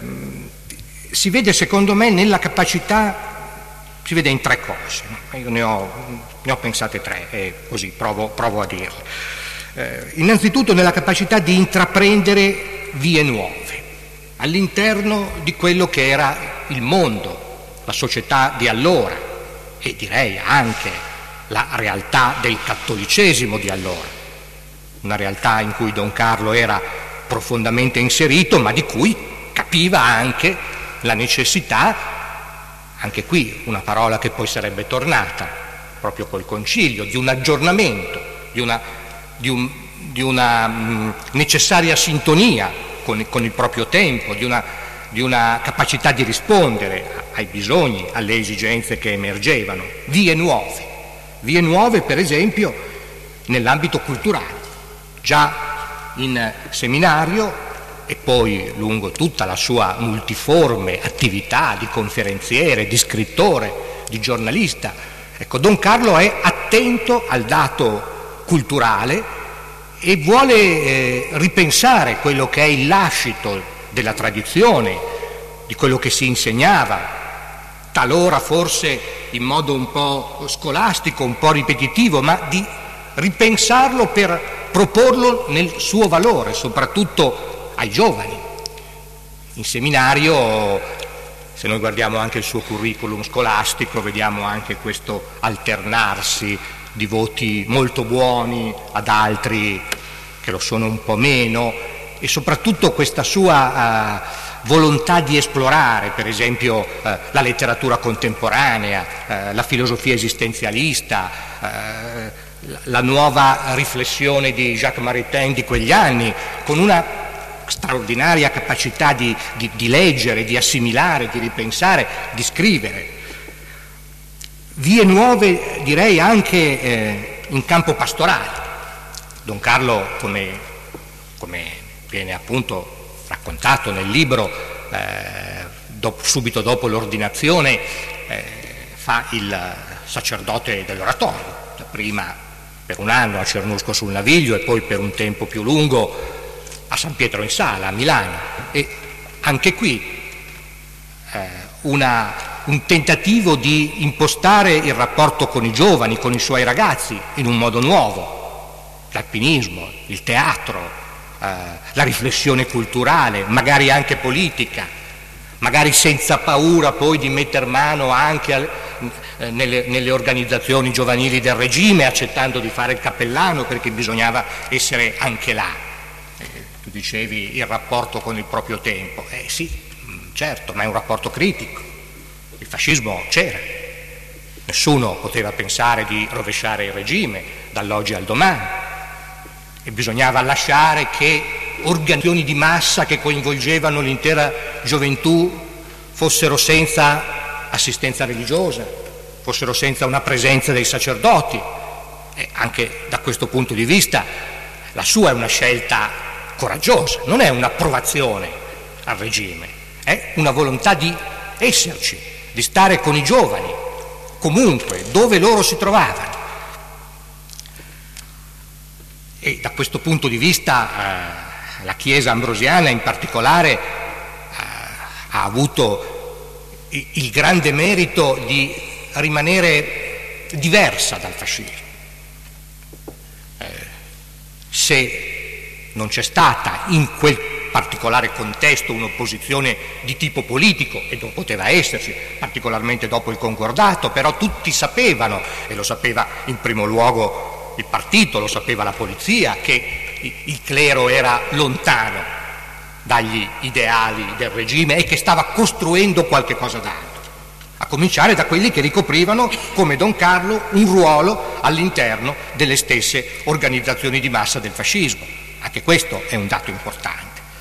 [SPEAKER 3] si vede secondo me nella capacità, si vede in tre cose, no? Io ne ho, ne ho pensate tre e così provo, provo a dirle. Eh, innanzitutto nella capacità di intraprendere vie nuove all'interno di quello che era il mondo, la società di allora e direi anche la realtà del cattolicesimo di allora, una realtà in cui Don Carlo era profondamente inserito ma di cui capiva anche la necessità. Anche qui una parola che poi sarebbe tornata proprio col concilio, di un aggiornamento, di una, di un, di una mh, necessaria sintonia con, con il proprio tempo, di una, di una capacità di rispondere ai bisogni, alle esigenze che emergevano, vie nuove, vie nuove per esempio nell'ambito culturale. Già in seminario e poi lungo tutta la sua multiforme attività di conferenziere, di scrittore, di giornalista. Ecco, Don Carlo è attento al dato culturale e vuole eh, ripensare quello che è il lascito della tradizione, di quello che si insegnava, talora forse in modo un po' scolastico, un po' ripetitivo, ma di ripensarlo per proporlo nel suo valore, soprattutto ai giovani. In seminario, se noi guardiamo anche il suo curriculum scolastico, vediamo anche questo alternarsi di voti molto buoni ad altri che lo sono un po' meno, e soprattutto questa sua uh, volontà di esplorare, per esempio, uh, la letteratura contemporanea, uh, la filosofia esistenzialista, uh, la nuova riflessione di Jacques Maritain di quegli anni, con una straordinaria capacità di, di, di leggere, di assimilare, di ripensare, di scrivere. Vie nuove, direi, anche eh, in campo pastorale. Don Carlo, come, come viene appunto raccontato nel libro, eh, dopo, subito dopo l'ordinazione eh, fa il sacerdote dell'oratorio, prima per un anno a Cernusco sul Naviglio e poi per un tempo più lungo a San Pietro in Sala, a Milano, e anche qui eh, una, un tentativo di impostare il rapporto con i giovani, con i suoi ragazzi, in un modo nuovo, l'alpinismo, il teatro, eh, la riflessione culturale, magari anche politica, magari senza paura poi di metter mano anche al, eh, nelle, nelle organizzazioni giovanili del regime, accettando di fare il cappellano perché bisognava essere anche là. Tu dicevi il rapporto con il proprio tempo, eh sì, certo, ma è un rapporto critico, il fascismo c'era, Nessuno poteva pensare di rovesciare il regime dall'oggi al domani e bisognava lasciare che organizzazioni di massa che coinvolgevano l'intera gioventù fossero senza assistenza religiosa, fossero senza una presenza dei sacerdoti. E anche da questo punto di vista la sua è una scelta coraggiosa, non è un'approvazione al regime, è una volontà di esserci, di stare con i giovani, comunque, dove loro si trovavano. E da questo punto di vista eh, la Chiesa ambrosiana in particolare eh, ha avuto il, il grande merito di rimanere diversa dal fascismo. Eh, se non c'è stata in quel particolare contesto un'opposizione di tipo politico, e non poteva esserci, particolarmente dopo il concordato, però tutti sapevano, e lo sapeva in primo luogo il partito, lo sapeva la polizia, che il clero era lontano dagli ideali del regime e che stava costruendo qualche cosa d'altro, a cominciare da quelli che ricoprivano, come Don Carlo, un ruolo all'interno delle stesse organizzazioni di massa del fascismo. Anche questo è un dato importante.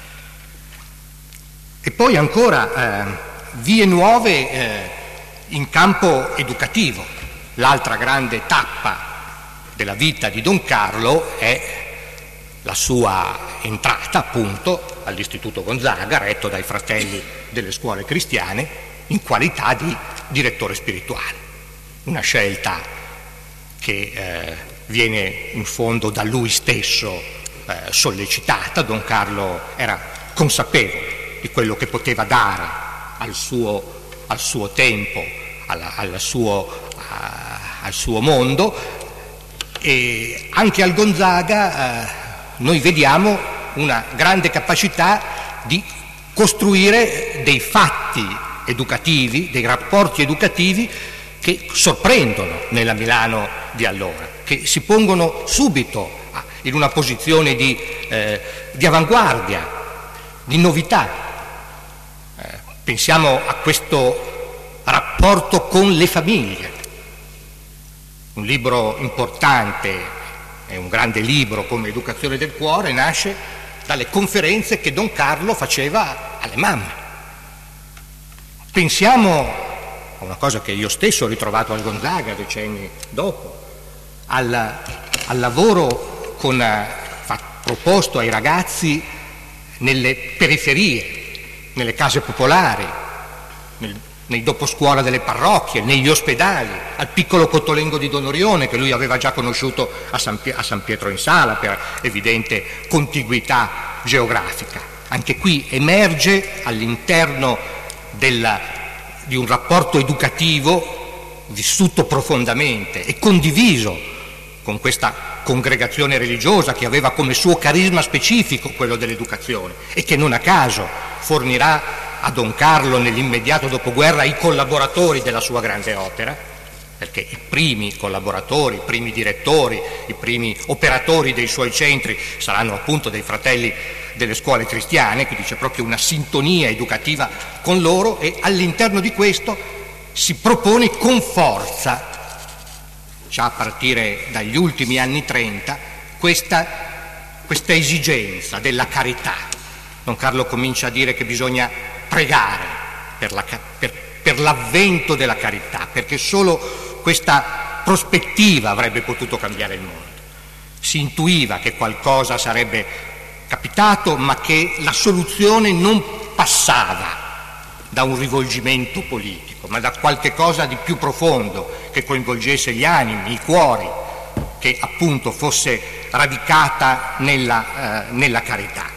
[SPEAKER 3] E poi ancora eh, vie nuove eh, in campo educativo. L'altra grande tappa della vita di Don Carlo è la sua entrata appunto all'Istituto Gonzaga, retto dai fratelli delle scuole cristiane, in qualità di direttore spirituale. Una scelta che eh, viene in fondo da lui stesso eh, sollecitata. Don Carlo era consapevole di quello che poteva dare al suo, al suo tempo, alla, al, suo, a, al suo mondo, e anche al Gonzaga eh, noi vediamo una grande capacità di costruire dei fatti educativi, dei rapporti educativi che sorprendono nella Milano di allora, che si pongono subito in una posizione di, eh, di avanguardia, di novità. Eh, pensiamo a questo rapporto con le famiglie. Un libro importante, è un grande libro come Educazione del Cuore, nasce dalle conferenze che Don Carlo faceva alle mamme. Pensiamo a una cosa che io stesso ho ritrovato al Gonzaga decenni dopo, al, al lavoro con, fa, proposto ai ragazzi nelle periferie, nelle case popolari, nel, nei doposcuola delle parrocchie, negli ospedali, al piccolo Cottolengo di Don Orione che lui aveva già conosciuto a San, a San Pietro in Sala per evidente contiguità geografica. Anche qui emerge all'interno del, di un rapporto educativo vissuto profondamente e condiviso con questa congregazione religiosa che aveva come suo carisma specifico quello dell'educazione e che non a caso fornirà a Don Carlo nell'immediato dopoguerra i collaboratori della sua grande opera, perché i primi collaboratori, i primi direttori, i primi operatori dei suoi centri saranno appunto dei fratelli delle scuole cristiane, quindi c'è proprio una sintonia educativa con loro e all'interno di questo si propone con forza, già a partire dagli ultimi anni trenta, questa, questa esigenza della carità. Don Carlo comincia a dire che bisogna pregare per, la, per, per l'avvento della carità, perché solo questa prospettiva avrebbe potuto cambiare il mondo. Si intuiva che qualcosa sarebbe capitato, ma che la soluzione non passava da un rivolgimento politico, ma da qualche cosa di più profondo che coinvolgesse gli animi, i cuori, che appunto fosse radicata nella, eh, nella carità.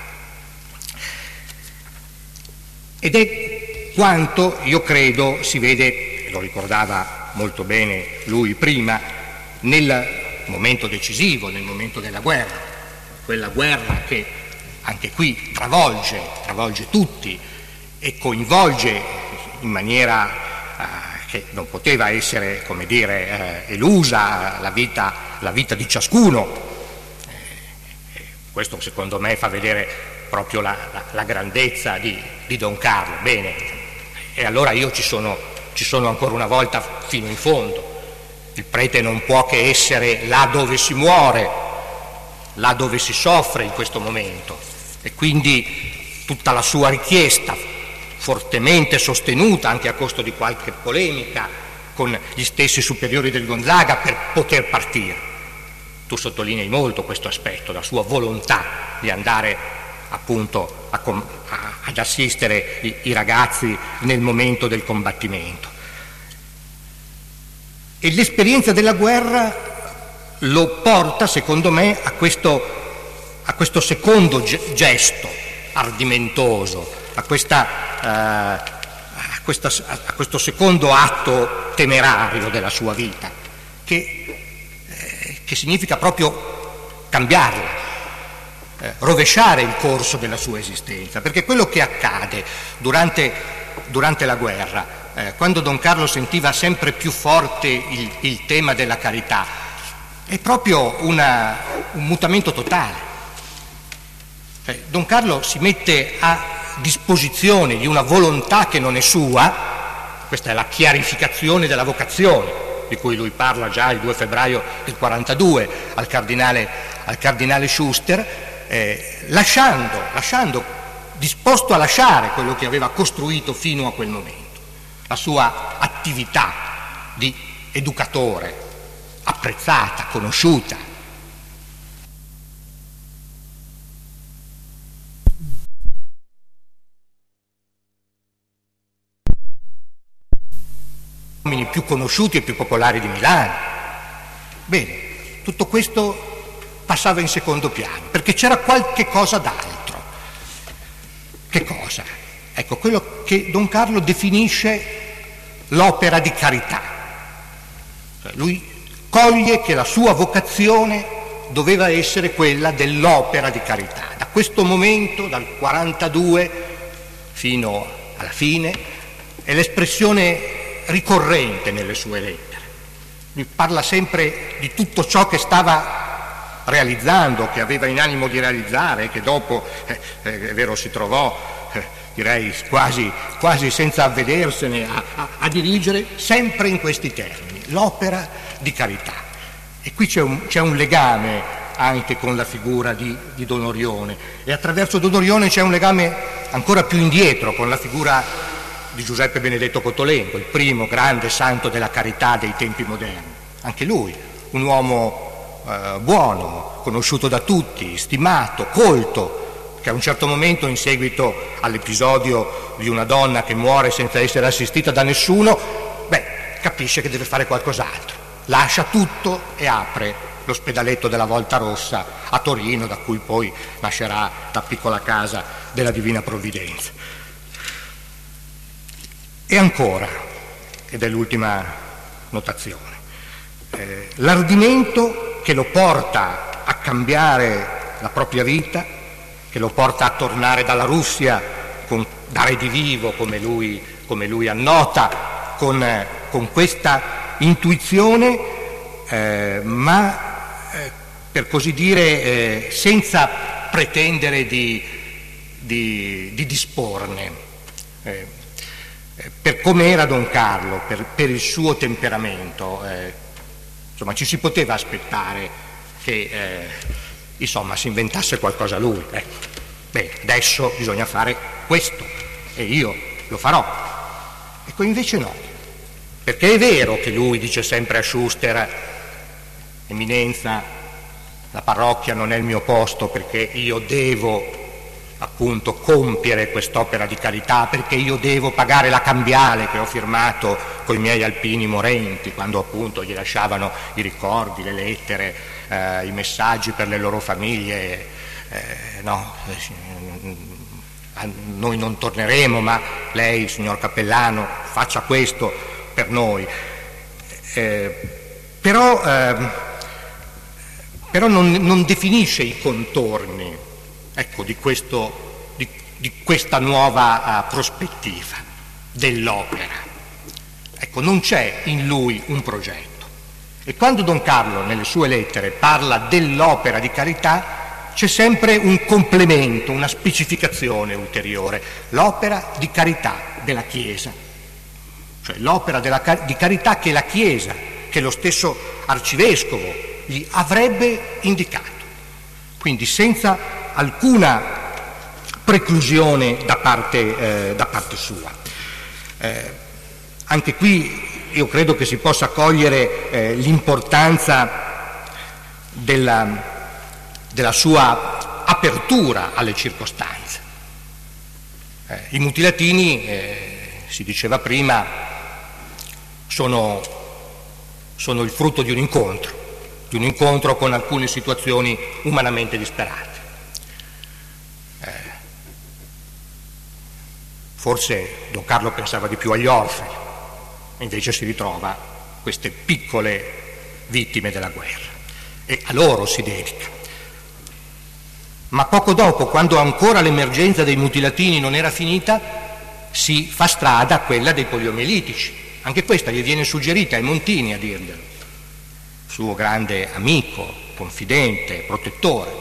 [SPEAKER 3] Ed è quanto io credo si vede, lo ricordava molto bene lui prima, nel momento decisivo, nel momento della guerra, quella guerra che anche qui travolge, travolge tutti e coinvolge in maniera eh, che non poteva essere, come dire, eh, elusa la vita, la vita di ciascuno. Eh, questo secondo me fa vedere proprio la, la, la grandezza di, di Don Carlo. Bene, e allora io ci sono, ci sono ancora una volta fino in fondo. Il prete non può che essere là dove si muore, là dove si soffre in questo momento, e quindi tutta la sua richiesta, fortemente sostenuta anche a costo di qualche polemica con gli stessi superiori del Gonzaga, per poter partire. Tu sottolinei molto questo aspetto, la sua volontà di andare appunto a, a, ad assistere i, i ragazzi nel momento del combattimento. E l'esperienza della guerra lo porta, secondo me, a questo, a questo secondo gesto ardimentoso, a, questa, uh, a, questa, a questo secondo atto temerario della sua vita, che, eh, che significa proprio cambiarla, eh, rovesciare il corso della sua esistenza, perché quello che accade durante, durante la guerra, Eh, quando Don Carlo sentiva sempre più forte il, il tema della carità, è proprio una, un mutamento totale. Cioè, Don Carlo si mette a disposizione di una volontà che non è sua. Questa è la chiarificazione della vocazione, di cui lui parla già il due febbraio del quarantadue al cardinale, al cardinale Schuster, eh, lasciando, lasciando, disposto a lasciare quello che aveva costruito fino a quel momento, la sua attività di educatore, apprezzata, conosciuta. Gli uomini più conosciuti e più popolari di Milano. Bene, tutto questo passava in secondo piano, perché c'era qualche cosa d'altro. Che cosa? Ecco, quello che Don Carlo definisce l'opera di carità. Cioè, lui coglie che la sua vocazione doveva essere quella dell'opera di carità. Da questo momento, dal quarantadue fino alla fine, è l'espressione ricorrente nelle sue lettere. Lui parla sempre di tutto ciò che stava realizzando, che aveva in animo di realizzare, che dopo, eh, eh, è vero, si trovò eh, direi quasi, quasi senza avvedersene a, a, a dirigere, sempre in questi termini, l'opera di carità. E qui c'è un, c'è un legame anche con la figura di, di Don Orione, e attraverso Don Orione c'è un legame ancora più indietro con la figura di Giuseppe Benedetto Cottolengo, il primo grande santo della carità dei tempi moderni. Anche lui, un uomo eh, buono, conosciuto da tutti, stimato, colto, che a un certo momento, in seguito all'episodio di una donna che muore senza essere assistita da nessuno, beh, capisce che deve fare qualcos'altro, lascia tutto e apre l'ospedaletto della Volta Rossa a Torino, da cui poi nascerà la piccola casa della Divina Provvidenza. E ancora, ed è l'ultima notazione, eh, l'ardimento che lo porta a cambiare la propria vita, che lo porta a tornare dalla Russia con, da redivivo, come lui, come lui annota, con, eh, con questa intuizione, eh, ma eh, per così dire eh, senza pretendere di, di, di disporne. Eh, eh, per come era Don Carlo, per, per il suo temperamento, eh, insomma ci si poteva aspettare che eh, insomma si inventasse qualcosa lui. Ecco. Beh, adesso bisogna fare questo e io lo farò. Ecco, invece no, perché è vero che lui dice sempre a Schuster: Eminenza, la parrocchia non è il mio posto perché io devo appunto compiere quest'opera di carità, perché io devo pagare la cambiale che ho firmato con i miei alpini morenti, quando appunto gli lasciavano i ricordi, le lettere, eh, i messaggi per le loro famiglie. Eh, no, noi non torneremo, ma lei, signor cappellano, faccia questo per noi. Eh, però eh, però non, non definisce i contorni, ecco, di, questo, di, di questa nuova uh, prospettiva dell'opera. Ecco, non c'è in lui un progetto. E quando Don Carlo nelle sue lettere parla dell'opera di carità, c'è sempre un complemento, una specificazione ulteriore: l'opera di carità della Chiesa, cioè l'opera della, di carità che la Chiesa che lo stesso arcivescovo gli avrebbe indicato, quindi senza alcuna preclusione da parte, eh, da parte sua. Eh, anche qui io credo che si possa cogliere eh, l'importanza della, della sua apertura alle circostanze. Eh, I mutilatini, eh, si diceva prima, sono, sono il frutto di un incontro, di un incontro con alcune situazioni umanamente disperate. Eh, forse Don Carlo pensava di più agli orfani, invece si ritrova queste piccole vittime della guerra e a loro si dedica. Ma poco dopo, quando ancora l'emergenza dei mutilatini non era finita, si fa strada a quella dei poliomielitici. Anche questa gli viene suggerita ai Montini, a dirglielo, suo grande amico, confidente, protettore.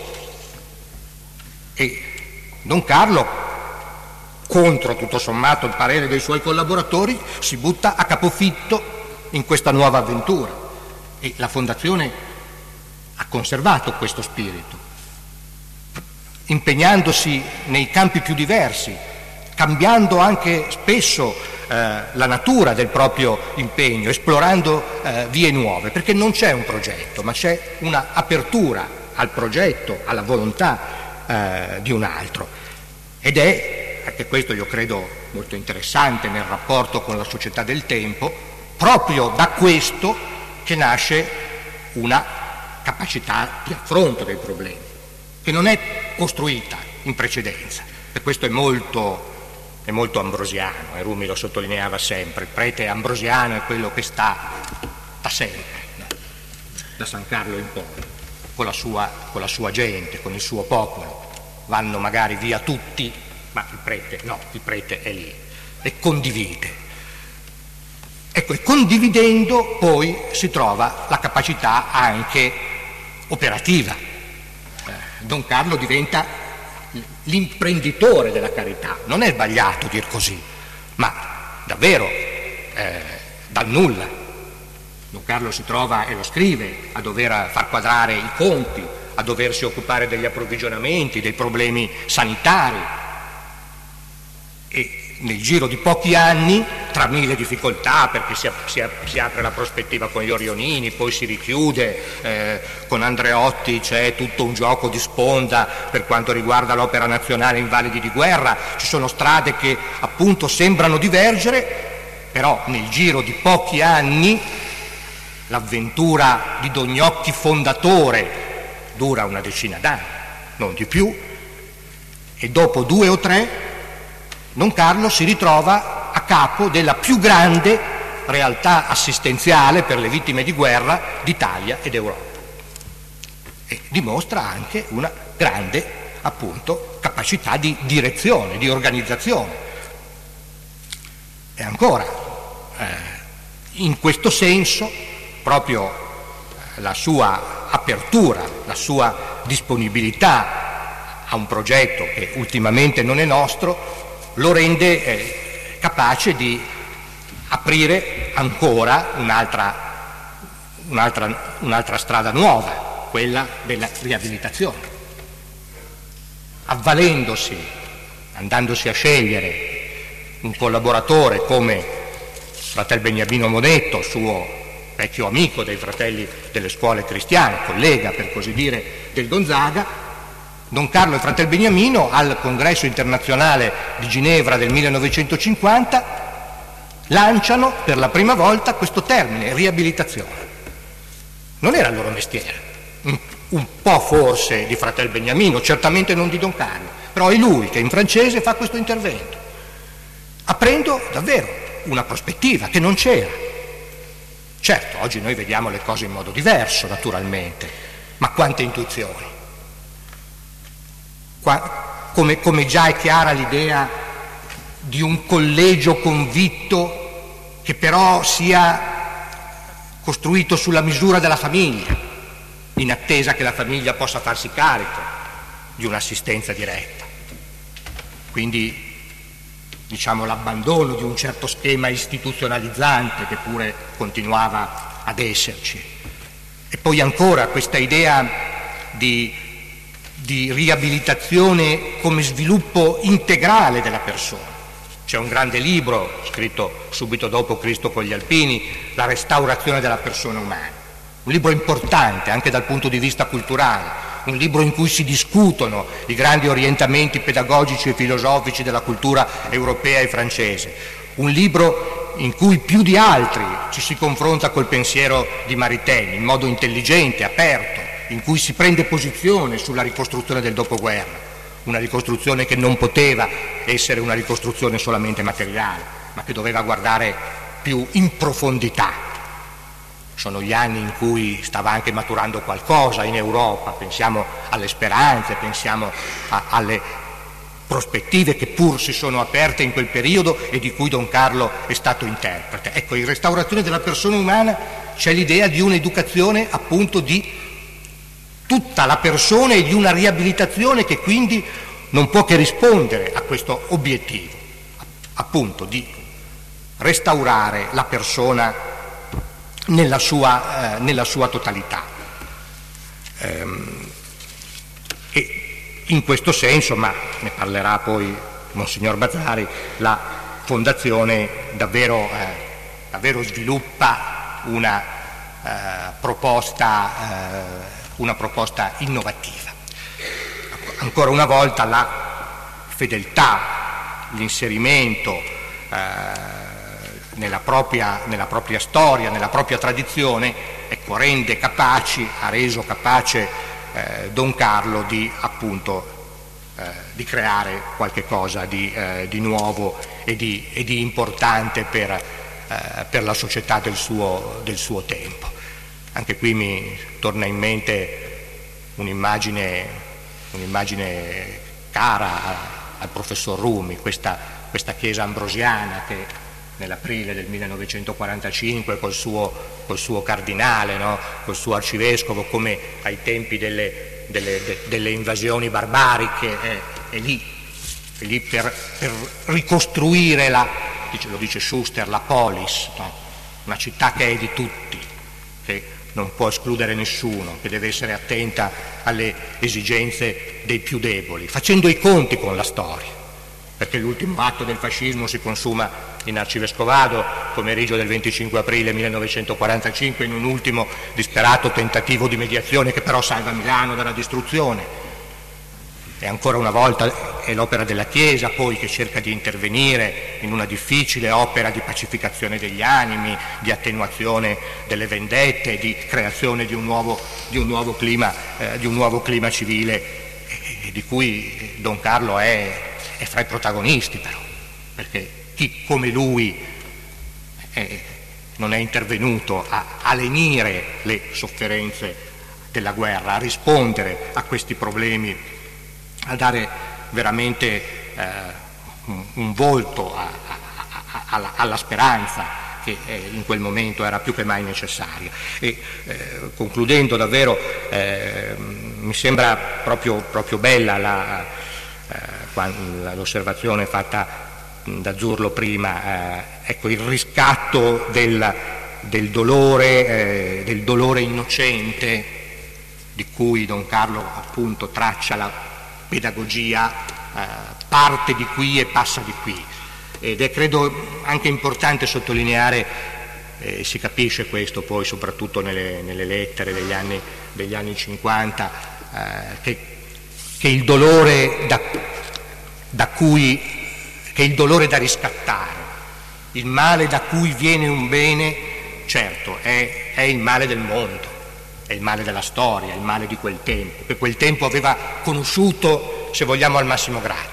[SPEAKER 3] E Don Carlo, contro tutto sommato il parere dei suoi collaboratori, si butta a capofitto in questa nuova avventura e la Fondazione ha conservato questo spirito, impegnandosi nei campi più diversi, cambiando anche spesso eh, la natura del proprio impegno, esplorando eh, vie nuove, perché non c'è un progetto, ma c'è una apertura al progetto, alla volontà eh, di un altro. Ed è, anche questo io credo molto interessante nel rapporto con la società del tempo, proprio da questo che nasce una capacità di affronto dei problemi, che non è costruita in precedenza. E questo è molto, è molto ambrosiano, e Rumi lo sottolineava sempre, il prete ambrosiano è quello che sta da sempre, no? Da San Carlo in poi, con la sua, con la sua gente, con il suo popolo. Vanno magari via tutti, ma il prete no, il prete è lì e condivide. Ecco, e condividendo poi si trova la capacità anche operativa. Eh, Don Carlo diventa l'imprenditore della carità. Non è sbagliato dir così, ma davvero eh, dal nulla. Don Carlo si trova, e lo scrive, a dover far quadrare i conti, a doversi occupare degli approvvigionamenti, dei problemi sanitari, e nel giro di pochi anni, tra mille difficoltà, perché si, si, si apre la prospettiva con gli Orionini, poi si richiude, eh, con Andreotti c'è tutto un gioco di sponda per quanto riguarda l'opera nazionale Invalidi di guerra, ci sono strade che appunto sembrano divergere, però nel giro di pochi anni l'avventura di Don Gnocchi fondatore dura una decina d'anni, non di più, e dopo due o tre Don Carlo si ritrova a capo della più grande realtà assistenziale per le vittime di guerra d'Italia ed Europa, e dimostra anche una grande, appunto, capacità di direzione, di organizzazione. E ancora, eh, in questo senso, proprio la sua apertura, la sua disponibilità a un progetto che ultimamente non è nostro, lo rende eh, capace di aprire ancora un'altra, un'altra, un'altra strada nuova, quella della riabilitazione, avvalendosi, andandosi a scegliere un collaboratore come fratel Beniamino Monetto, suo vecchio amico dei fratelli delle scuole cristiane, collega per così dire del Gonzaga. Don Carlo e fratel Beniamino al congresso internazionale di Ginevra del millenovecentocinquanta lanciano per la prima volta questo termine, riabilitazione. Non era il loro mestiere, un, un po' forse di fratel Beniamino, certamente non di Don Carlo, però è lui che in francese fa questo intervento, aprendo davvero una prospettiva che non c'era. Certo, oggi noi vediamo le cose in modo diverso, naturalmente, ma quante intuizioni. Qua, come, come già è chiara l'idea di un collegio convitto che però sia costruito sulla misura della famiglia, in attesa che la famiglia possa farsi carico di un'assistenza diretta. Quindi, diciamo, l'abbandono di un certo schema istituzionalizzante che pure continuava ad esserci. E poi ancora questa idea di, di riabilitazione come sviluppo integrale della persona. C'è un grande libro scritto subito dopo Cristo con gli Alpini, La restaurazione della persona umana, un libro importante anche dal punto di vista culturale, un libro in cui si discutono i grandi orientamenti pedagogici e filosofici della cultura europea e francese, un libro in cui più di altri ci si confronta col pensiero di Maritain in modo intelligente, aperto, in cui si prende posizione sulla ricostruzione del dopoguerra, una ricostruzione che non poteva essere una ricostruzione solamente materiale, ma che doveva guardare più in profondità. Sono gli anni in cui stava anche maturando qualcosa in Europa, pensiamo alle speranze, pensiamo a, alle prospettive che pur si sono aperte in quel periodo e di cui Don Carlo è stato interprete. Ecco, in Restaurazione della persona umana c'è l'idea di un'educazione appunto di tutta la persona e di una riabilitazione che quindi non può che rispondere a questo obiettivo, appunto di restaurare la persona nella sua, eh, nella sua totalità. Ehm, e in questo senso, ma ne parlerà poi Monsignor Bazzari, la Fondazione davvero, eh, davvero sviluppa una eh, proposta eh, una proposta innovativa. Ancora una volta la fedeltà, l'inserimento eh, nella, propria, nella propria storia, nella propria tradizione, ecco, rende capaci, ha reso capace eh, Don Carlo di appunto eh, di creare qualche cosa di, eh, di nuovo e di, e di importante per, eh, per la società del suo, del suo tempo. Anche qui mi torna in mente un'immagine, un'immagine cara al professor Rumi, questa, questa chiesa ambrosiana che nell'aprile del millenovecentoquarantacinque col suo, col suo cardinale, no? Col suo arcivescovo, come ai tempi delle, delle, de, delle invasioni barbariche, è, è lì, è lì per, per ricostruire la, lo dice Schuster, la polis, no? Una città che è di tutti, che non può escludere nessuno, che deve essere attenta alle esigenze dei più deboli, facendo i conti con la storia, perché l'ultimo atto del fascismo si consuma in Arcivescovado, pomeriggio del venticinque aprile millenovecentoquarantacinque, in un ultimo disperato tentativo di mediazione che però salva Milano dalla distruzione. E ancora una volta è l'opera della Chiesa poi che cerca di intervenire in una difficile opera di pacificazione degli animi, di attenuazione delle vendette, di creazione di un nuovo, di un nuovo, clima, eh, di un nuovo clima civile, eh, di cui Don Carlo è, è fra i protagonisti però, perché chi come lui eh, non è intervenuto a, a lenire le sofferenze della guerra, a rispondere a questi problemi, a dare veramente eh, un, un volto a, a, a, alla, alla speranza che eh, in quel momento era più che mai necessaria. E eh, concludendo davvero eh, mi sembra proprio, proprio bella la, eh, l'osservazione fatta da Zurlo prima, eh, ecco, il riscatto del, del, dolore, eh, del dolore innocente di cui Don Carlo appunto traccia la pedagogia, eh, parte di qui e passa di qui, ed è credo anche importante sottolineare, eh, si capisce questo poi soprattutto nelle, nelle lettere degli anni, degli anni cinquanta, eh, che, che il dolore da, da cui, che il dolore da riscattare, il male da cui viene un bene, certo è, è il male del mondo, è il male della storia, il male di quel tempo, che quel tempo aveva conosciuto, se vogliamo, al massimo grado,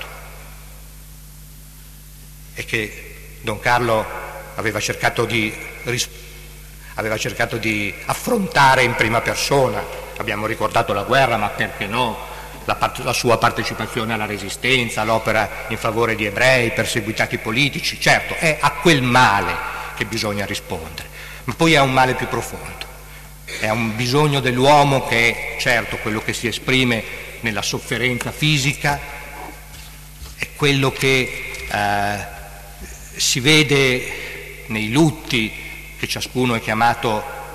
[SPEAKER 3] e che Don Carlo aveva cercato di, aveva cercato di affrontare in prima persona. Abbiamo ricordato la guerra, ma perché no, la, part- la sua partecipazione alla resistenza, l'opera in favore di ebrei, perseguitati politici. Certo, è a quel male che bisogna rispondere, ma poi è un male più profondo. È un bisogno dell'uomo che è, certo, quello che si esprime nella sofferenza fisica, è quello che eh, si vede nei lutti che ciascuno è chiamato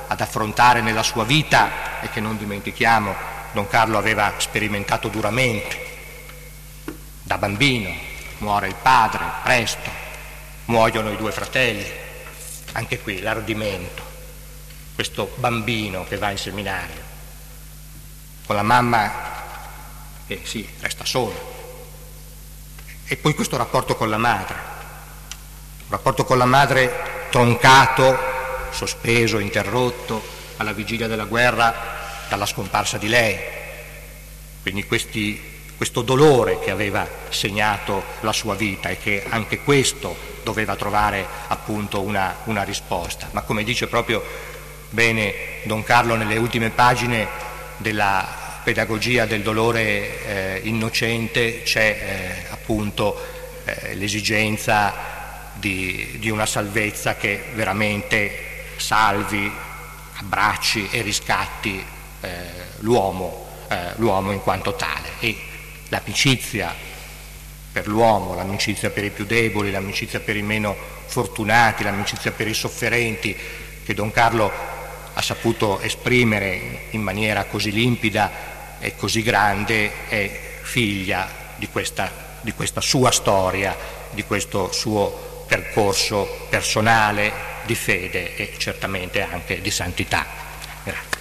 [SPEAKER 3] ad affrontare nella sua vita e che, non dimentichiamo, Don Carlo aveva sperimentato duramente. Da bambino muore il padre presto, muoiono i due fratelli, anche qui l'ardimento, questo bambino che va in seminario, con la mamma che sì, resta sola, e poi questo rapporto con la madre, un rapporto con la madre troncato, sospeso, interrotto alla vigilia della guerra dalla scomparsa di lei, quindi questi, questo dolore che aveva segnato la sua vita e che anche questo doveva trovare appunto una, una risposta. Ma come dice proprio bene Don Carlo nelle ultime pagine della pedagogia del dolore eh, innocente, c'è eh, appunto eh, l'esigenza di, di una salvezza che veramente salvi, abbracci e riscatti eh, l'uomo, eh, l'uomo in quanto tale. E l'amicizia per l'uomo, l'amicizia per i più deboli, l'amicizia per i meno fortunati, l'amicizia per i sofferenti, che Don Carlo ha saputo esprimere in maniera così limpida e così grande, è figlia di questa, di questa sua storia, di questo suo percorso personale di fede e certamente anche di santità. Grazie.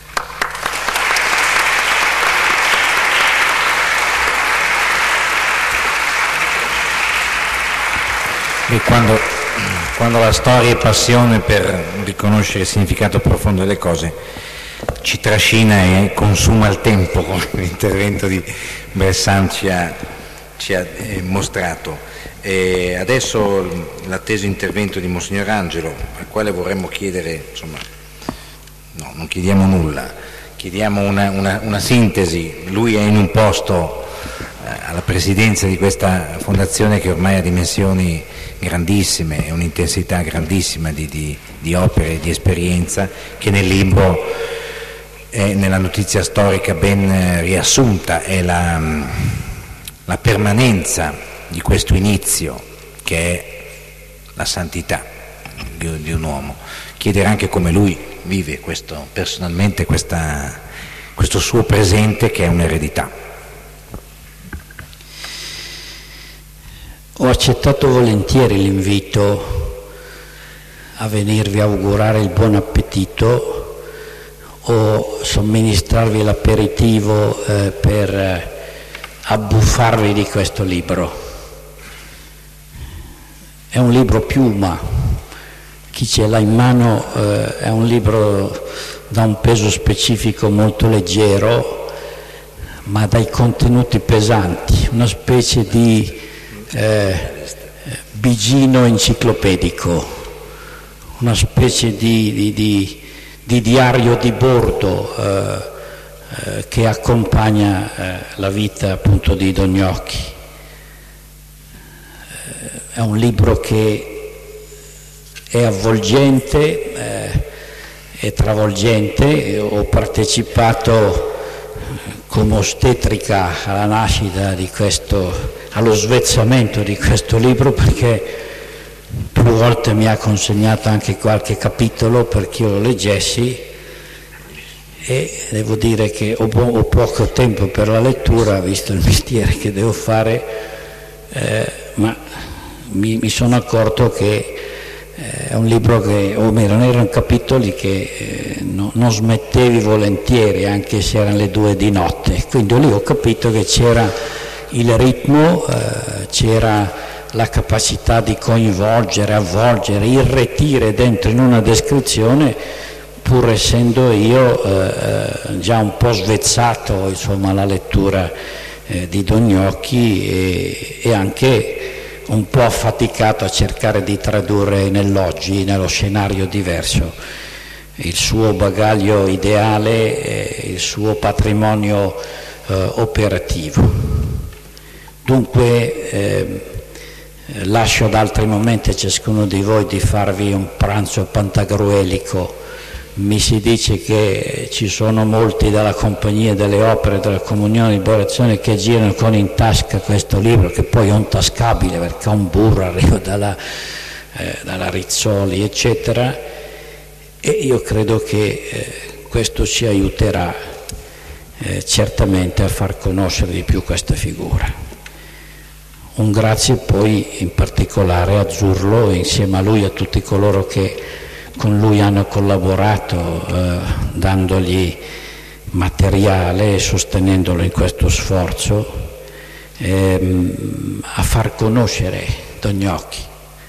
[SPEAKER 1] E quando, quando la storia è passione per riconoscere il significato profondo delle cose, ci trascina e consuma il tempo, come l'intervento di Bressan ci ha, ci ha eh, mostrato. E adesso l'atteso intervento di Monsignor Angelo, al quale vorremmo chiedere, insomma, no, non chiediamo nulla, chiediamo una, una, una sintesi. Lui è in un posto eh, alla presidenza di questa fondazione che ormai ha dimensioni grandissime e un'intensità grandissima di, di, di opere e di esperienza, che nel libro è, nella notizia storica ben riassunta, è la, la permanenza di questo inizio che è la santità di, di un uomo. Chiedere anche come lui vive questo, personalmente questa, questo suo presente che è un'eredità.
[SPEAKER 4] Ho accettato volentieri l'invito a venirvi a augurare il buon appetito o somministrarvi l'aperitivo eh, per abbuffarvi di questo libro. È un libro piuma, chi ce l'ha in mano eh, è un libro da un peso specifico molto leggero, ma dai contenuti pesanti, una specie di Eh, bigino enciclopedico, una specie di, di, di, di diario di bordo eh, eh, che accompagna eh, la vita appunto di Don Gnocchi. Eh, è un libro che è avvolgente, eh, è travolgente. Ho partecipato come ostetrica alla nascita di questo, allo svezzamento di questo libro, perché più volte mi ha consegnato anche qualche capitolo perché io lo leggessi, e devo dire che ho, ho poco tempo per la lettura, visto il mestiere che devo fare, eh, ma mi, mi sono accorto che è un libro che, o meglio, erano capitoli che eh, no, non smettevi volentieri, anche se erano le due di notte. Quindi lì ho capito che c'era il ritmo, eh, c'era la capacità di coinvolgere, avvolgere, irretire dentro in una descrizione, pur essendo io eh, già un po' svezzato, insomma, alla lettura eh, di Don Gnocchi e, e anche un po' affaticato a cercare di tradurre nell'oggi, nello scenario diverso, il suo bagaglio ideale, eh, il suo patrimonio eh, operativo. Dunque eh, lascio ad altri momenti a ciascuno di voi di farvi un pranzo pantagruelico. Mi si dice che ci sono molti della Compagnia delle Opere della Comunione di Liberazione che girano con in tasca questo libro, che poi è intascabile perché è un burro, arriva dalla, eh, dalla Rizzoli, eccetera, e io credo che eh, questo ci aiuterà eh, certamente a far conoscere di più questa figura. Un grazie poi in particolare a Zurlo e insieme a lui a tutti coloro che con lui hanno collaborato eh, dandogli materiale e sostenendolo in questo sforzo ehm, a far conoscere Don Gnocchi.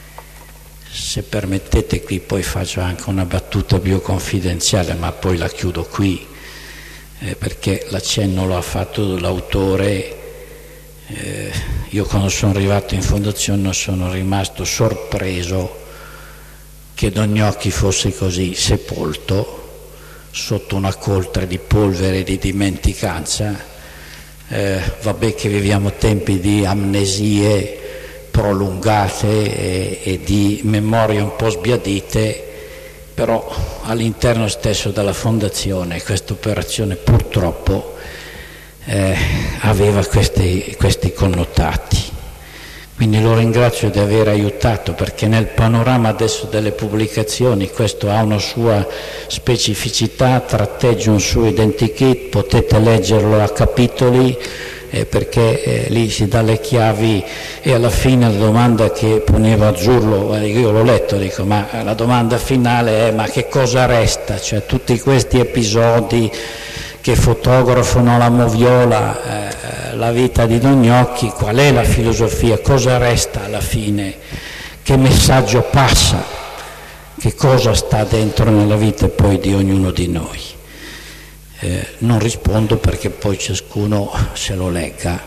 [SPEAKER 4] Se permettete, qui poi faccio anche una battuta più confidenziale, ma poi la chiudo qui eh, perché l'accenno lo ha fatto l'autore. Eh, io quando sono arrivato in fondazione sono rimasto sorpreso che Don Gnocchi fosse così sepolto sotto una coltre di polvere e di dimenticanza. Eh, vabbè che viviamo tempi di amnesie prolungate e, e di memorie un po' sbiadite, però all'interno stesso della fondazione questa operazione purtroppo eh, aveva questi, questi connotati. Quindi lo ringrazio di aver aiutato, perché nel panorama adesso delle pubblicazioni questo ha una sua specificità, tratteggia un suo identikit, potete leggerlo a capitoli eh, perché eh, lì si dà le chiavi, e alla fine la domanda che poneva Zurlo, eh, io l'ho letto, dico, ma la domanda finale è: ma che cosa resta? Cioè tutti questi episodi che fotografano la moviola, eh, la vita di Don Gnocchi, qual è la filosofia? Cosa resta alla fine? Che messaggio passa? Che cosa sta dentro nella vita poi di ognuno di noi? Eh, non rispondo perché poi ciascuno se lo legga.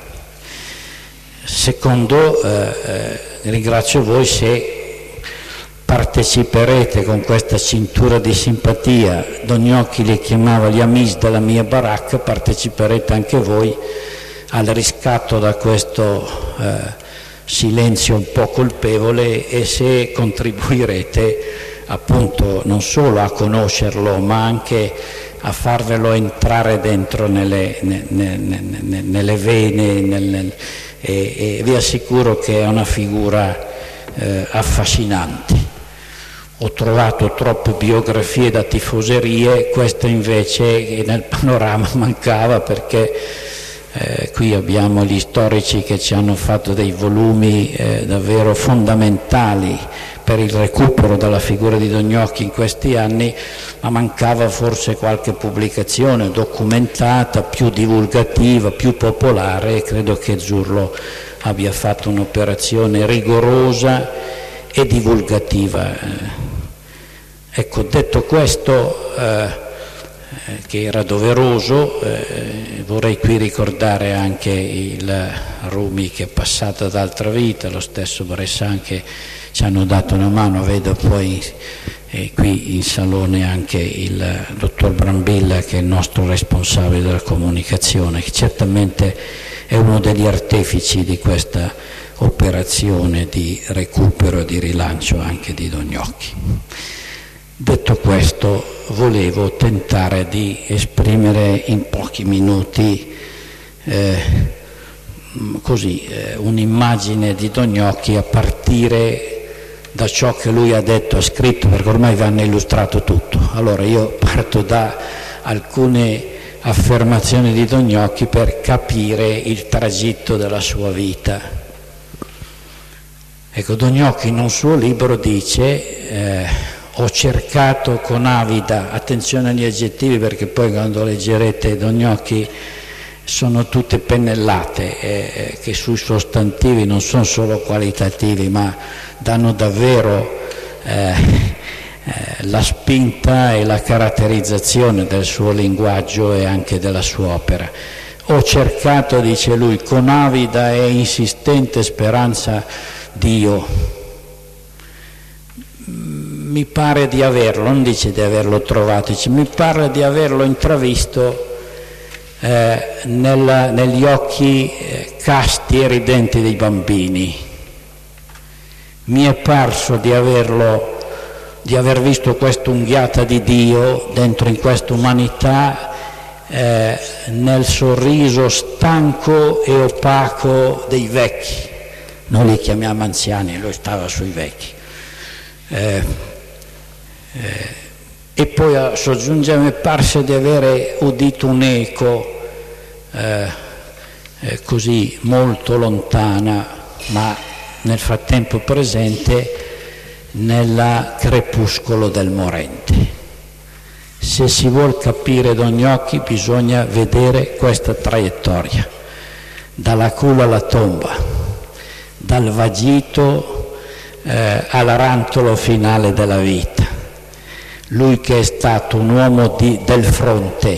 [SPEAKER 4] Secondo, eh, eh, ringrazio voi se parteciperete con questa cintura di simpatia. Don Gnocchi li chiamava gli amis della mia baracca, parteciperete anche voi al riscatto da questo eh, silenzio un po' colpevole, e se contribuirete appunto non solo a conoscerlo ma anche a farvelo entrare dentro nelle, nelle, nelle, nelle vene, nelle, e, e vi assicuro che è una figura eh, affascinante. Ho trovato troppe biografie da tifoserie, questa invece nel panorama mancava, perché eh, qui abbiamo gli storici che ci hanno fatto dei volumi eh, davvero fondamentali per il recupero della figura di Don Gnocchi in questi anni, ma mancava forse qualche pubblicazione documentata, più divulgativa, più popolare, e credo che Zurlo abbia fatto un'operazione rigorosa e divulgativa. Ecco, detto questo, eh, che era doveroso, eh, vorrei qui ricordare anche il Rumi che è passato ad altra vita, lo stesso Bressan che ci hanno dato una mano, vedo poi eh, qui in salone anche il dottor Brambilla che è il nostro responsabile della comunicazione, che certamente è uno degli artefici di questa operazione di recupero e di rilancio anche di Don Gnocchi. Detto questo, volevo tentare di esprimere in pochi minuti eh, così eh, un'immagine di Don Gnocchi a partire da ciò che lui ha detto, ha scritto, perché ormai vi hanno illustrato tutto. Allora io parto da alcune affermazioni di Don Gnocchi per capire il tragitto della sua vita. Ecco, Don Gnocchi in un suo libro dice eh, ho cercato con avida, attenzione agli aggettivi perché poi quando leggerete Don Gnocchi sono tutte pennellate eh, che sui sostantivi non sono solo qualitativi ma danno davvero eh, eh, la spinta e la caratterizzazione del suo linguaggio e anche della sua opera. Ho cercato, dice lui, con avida e insistente speranza Dio. Mi pare di averlo, non dice di averlo trovato, dice mi pare di averlo intravisto eh, nella, negli occhi eh, casti e ridenti dei bambini. Mi è parso di averlo, di aver visto questa unghiata di Dio dentro in questa umanità eh, nel sorriso stanco e opaco dei vecchi. Noi li chiamiamo anziani, lui stava sui vecchi. Eh, Eh, E poi a soggiungere, mi parse di avere udito un'eco eh, eh, così molto lontana, ma nel frattempo presente, nel crepuscolo del morente. Se si vuol capire Don Gnocchi bisogna vedere questa traiettoria, dalla culla alla tomba, dal vagito eh, al rantolo finale della vita. Lui che è stato un uomo di, del fronte,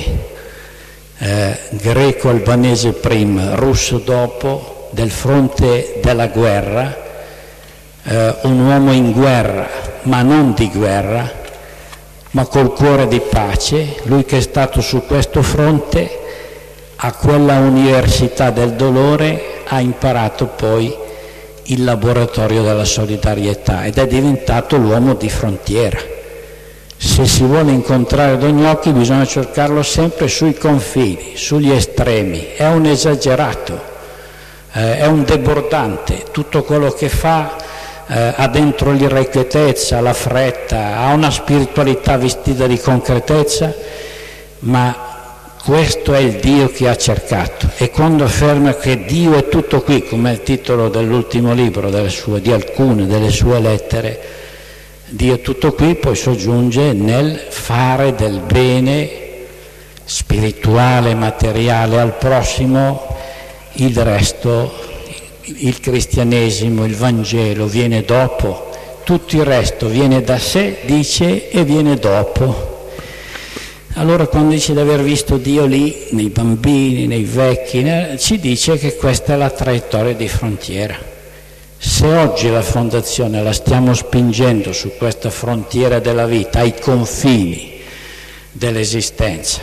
[SPEAKER 4] eh, greco-albanese prima, russo dopo, del fronte della guerra, eh, un uomo in guerra, ma non di guerra, ma col cuore di pace. Lui che è stato su questo fronte, a quella università del dolore, ha imparato poi il laboratorio della solidarietà ed è diventato l'uomo di frontiera. Se si vuole incontrare Don Gnocchi bisogna cercarlo sempre sui confini, sugli estremi. È un esagerato, eh, è un debordante, tutto quello che fa eh, ha dentro l'irrequietezza, la fretta, ha una spiritualità vestita di concretezza, ma questo è il Dio che ha cercato. E quando afferma che Dio è tutto qui, come è il titolo dell'ultimo libro delle sue, di alcune delle sue lettere, Dio è tutto qui, poi soggiunge nel fare del bene spirituale, materiale al prossimo. Il resto, il cristianesimo, il Vangelo viene dopo, tutto il resto viene da sé, dice, e viene dopo. Allora quando dice di aver visto Dio lì, nei bambini, nei vecchi, ci dice che questa è la traiettoria di frontiera. Se oggi la Fondazione la stiamo spingendo su questa frontiera della vita, ai confini dell'esistenza,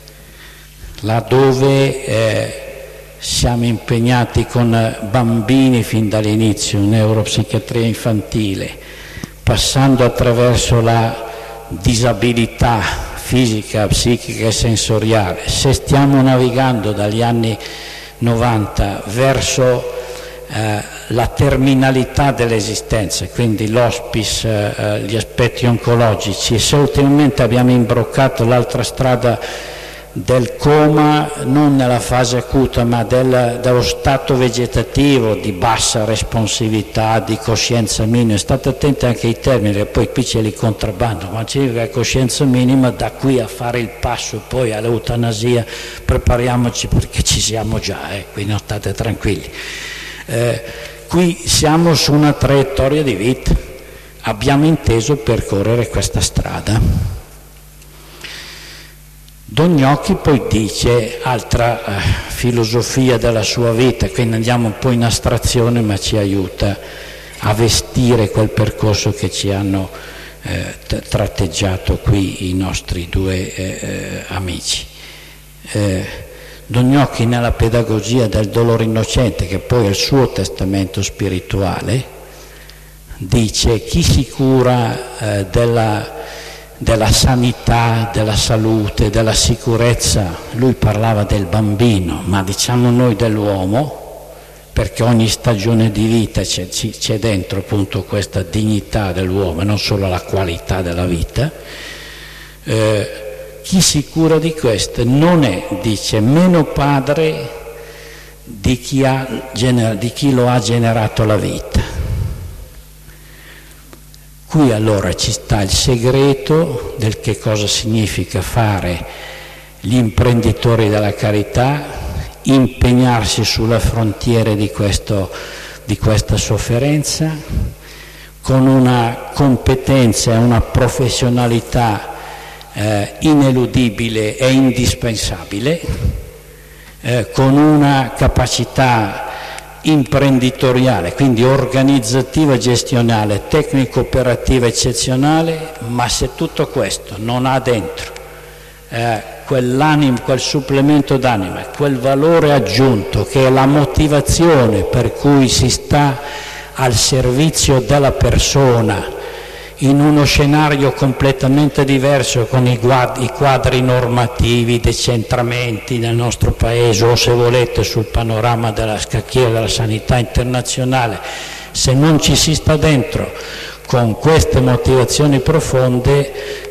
[SPEAKER 4] laddove eh, siamo impegnati con bambini fin dall'inizio, neuropsichiatria infantile, passando attraverso la disabilità fisica, psichica e sensoriale, se stiamo navigando dagli anni novanta verso eh, la terminalità dell'esistenza, quindi l'hospice, eh, gli aspetti oncologici, e se ultimamente abbiamo imbroccato l'altra strada del coma, non nella fase acuta, ma del, dello stato vegetativo di bassa responsività, di coscienza minima. State attenti anche ai termini, poi qui c'è il contrabbando, ma c'è la coscienza minima, da qui a fare il passo poi all'eutanasia, prepariamoci perché ci siamo già, eh, quindi non state tranquilli. Eh, qui siamo su una traiettoria di vita, abbiamo inteso percorrere questa strada. Don Gnocchi poi dice, altra eh, filosofia della sua vita, quindi andiamo un po' in astrazione ma ci aiuta a vestire quel percorso che ci hanno eh, t- tratteggiato qui i nostri due eh, amici. Eh, Don Gnocchi nella pedagogia del dolore innocente, che poi è il suo testamento spirituale, dice chi si cura eh, della della sanità, della salute, della sicurezza, lui parlava del bambino, ma diciamo noi dell'uomo, perché ogni stagione di vita c'è, c'è dentro appunto questa dignità dell'uomo e non solo la qualità della vita. Eh, chi si cura di queste non è, dice, meno padre di chi, ha, di chi lo ha generato la vita. Qui allora ci sta il segreto del che cosa significa fare gli imprenditori della carità, impegnarsi sulla frontiera di, questo, di questa sofferenza, con una competenza e una professionalità eh, ineludibile e indispensabile, eh, con una capacità imprenditoriale, quindi organizzativa e gestionale, tecnico-operativa eccezionale, ma se tutto questo non ha dentro eh, quell'anima, quel supplemento d'anima, quel valore aggiunto che è la motivazione per cui si sta al servizio della persona in uno scenario completamente diverso, con i quadri, i quadri normativi, i decentramenti nel nostro paese, o se volete sul panorama della scacchiera della sanità internazionale, se non ci si sta dentro con queste motivazioni profonde,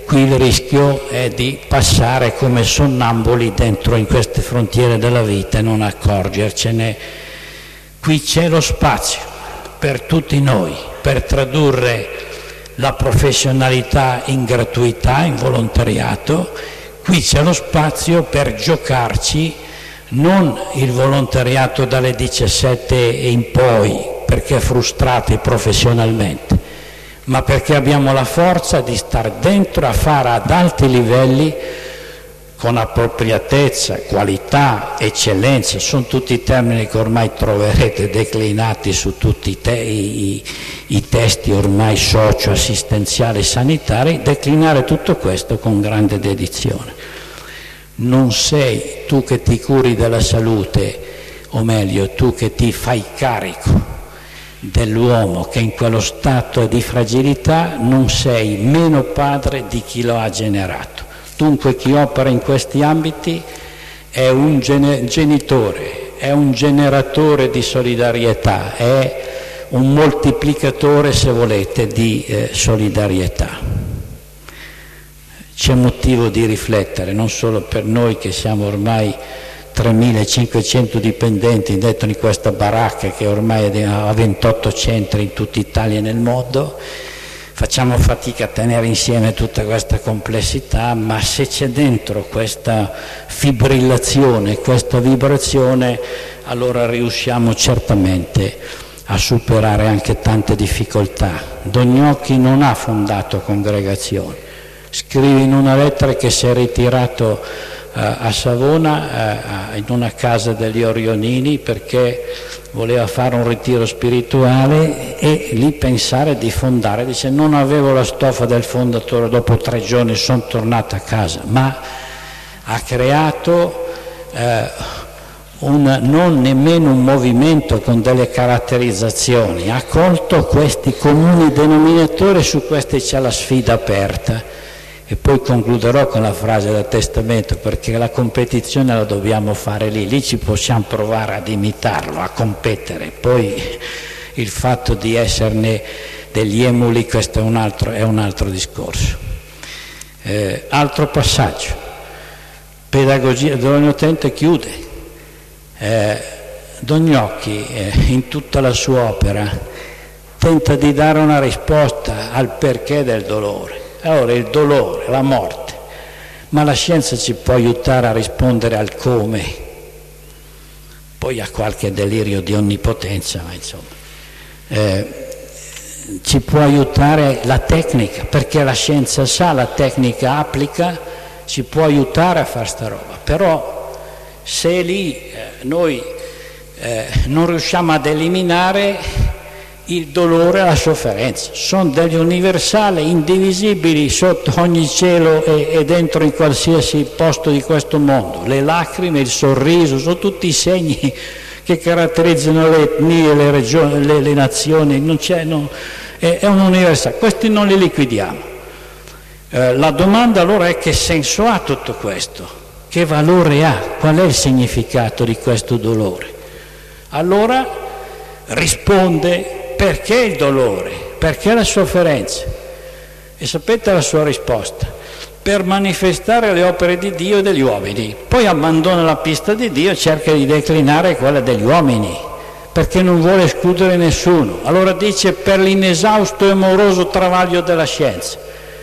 [SPEAKER 4] qui il rischio è di passare come sonnambuli dentro in queste frontiere della vita e non accorgercene. Qui c'è lo spazio per tutti noi, per tradurre la professionalità in gratuità, in volontariato. Qui c'è lo spazio per giocarci non il volontariato dalle diciassette in poi perché frustrati professionalmente, ma perché abbiamo la forza di star dentro a fare ad alti livelli con appropriatezza, qualità, eccellenza, sono tutti termini che ormai troverete declinati su tutti i, te i, i testi ormai socio-assistenziali sanitari, declinare tutto questo con grande dedizione. Non sei tu che ti curi della salute, o meglio, tu che ti fai carico dell'uomo che in quello stato di fragilità, non sei meno padre di chi lo ha generato. Dunque chi opera in questi ambiti è un genitore, è un generatore di solidarietà, è un moltiplicatore, se volete, di eh, solidarietà. C'è motivo di riflettere, non solo per noi che siamo ormai tremilacinquecento dipendenti dentro in questa baracca che ormai ha ventotto centri in tutta Italia e nel mondo, facciamo fatica a tenere insieme tutta questa complessità, ma se c'è dentro questa fibrillazione, questa vibrazione, allora riusciamo certamente a superare anche tante difficoltà. Don Gnocchi non ha fondato congregazioni, scrive in una lettera che si è ritirato uh, a Savona uh, in una casa degli Orionini perché voleva fare un ritiro spirituale e lì pensare di fondare. Dice: non avevo la stoffa del fondatore, dopo tre giorni sono tornato a casa, ma ha creato eh, un, non nemmeno un movimento con delle caratterizzazioni, ha colto questi comuni denominatori, su questi c'è la sfida aperta. E poi concluderò con la frase del testamento, perché la competizione la dobbiamo fare lì, lì ci possiamo provare ad imitarlo, a competere, poi il fatto di esserne degli emuli, questo è un altro, è un altro discorso. Eh, altro passaggio, pedagogia, Don Gnocchi chiude, eh, Don Gnocchi eh, in tutta la sua opera tenta di dare una risposta al perché del dolore. Allora il dolore, la morte, ma la scienza ci può aiutare a rispondere al come, poi ha qualche delirio di onnipotenza, ma insomma, eh, ci può aiutare la tecnica, perché la scienza sa, la tecnica applica, ci può aiutare a fare sta roba, però se lì eh, noi eh, non riusciamo ad eliminare il dolore e la sofferenza, sono degli universali indivisibili sotto ogni cielo e, e dentro in qualsiasi posto di questo mondo. Le lacrime, il sorriso, sono tutti i segni che caratterizzano le etnie, le regioni, le, le nazioni, non c'è, no, è, è un universale, questi non li liquidiamo. Eh, la domanda allora è: che senso ha tutto questo? Che valore ha? Qual è il significato di questo dolore? Allora risponde: perché il dolore? Perché la sofferenza? E sapete la sua risposta? Per manifestare le opere di Dio e degli uomini. Poi abbandona la pista di Dio e cerca di declinare quella degli uomini, perché non vuole escludere nessuno. Allora dice: per l'inesausto e amoroso travaglio della scienza.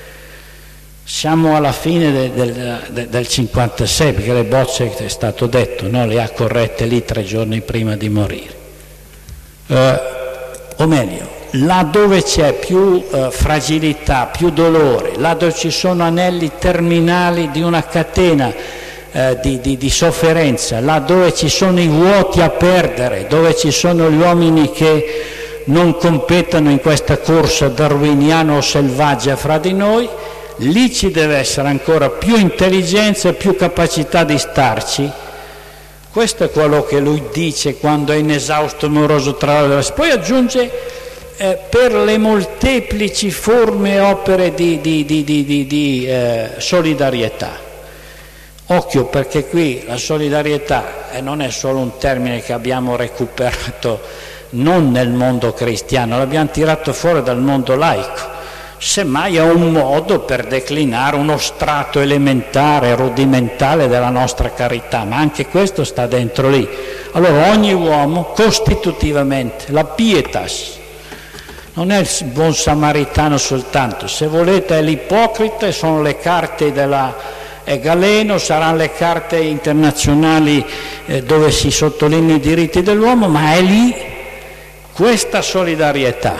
[SPEAKER 4] Siamo alla fine de, de, de, del cinquantasei, perché le bozze, è stato detto, no? Le ha corrette lì tre giorni prima di morire. Uh, o meglio, là dove c'è più eh, fragilità, più dolore, là dove ci sono anelli terminali di una catena eh, di, di, di sofferenza, là dove ci sono i vuoti a perdere, dove ci sono gli uomini che non competono in questa corsa darwiniana o selvaggia fra di noi, lì ci deve essere ancora più intelligenza e più capacità di starci. Questo è quello che lui dice quando è inesausto e amoroso travaglio. Poi aggiunge eh, per le molteplici forme e opere di, di, di, di, di, di eh, solidarietà. Occhio, perché qui la solidarietà eh, non è solo un termine che abbiamo recuperato non nel mondo cristiano, l'abbiamo tirato fuori dal mondo laico. semmai è un modo per declinare uno strato elementare, rudimentale della nostra carità, ma anche questo sta dentro lì. Allora ogni uomo costitutivamente, la pietas, non è il buon samaritano soltanto, se volete è l'ipocrita, sono le carte della è Galeno, saranno le carte internazionali eh, dove si sottolineano i diritti dell'uomo, ma è lì questa solidarietà.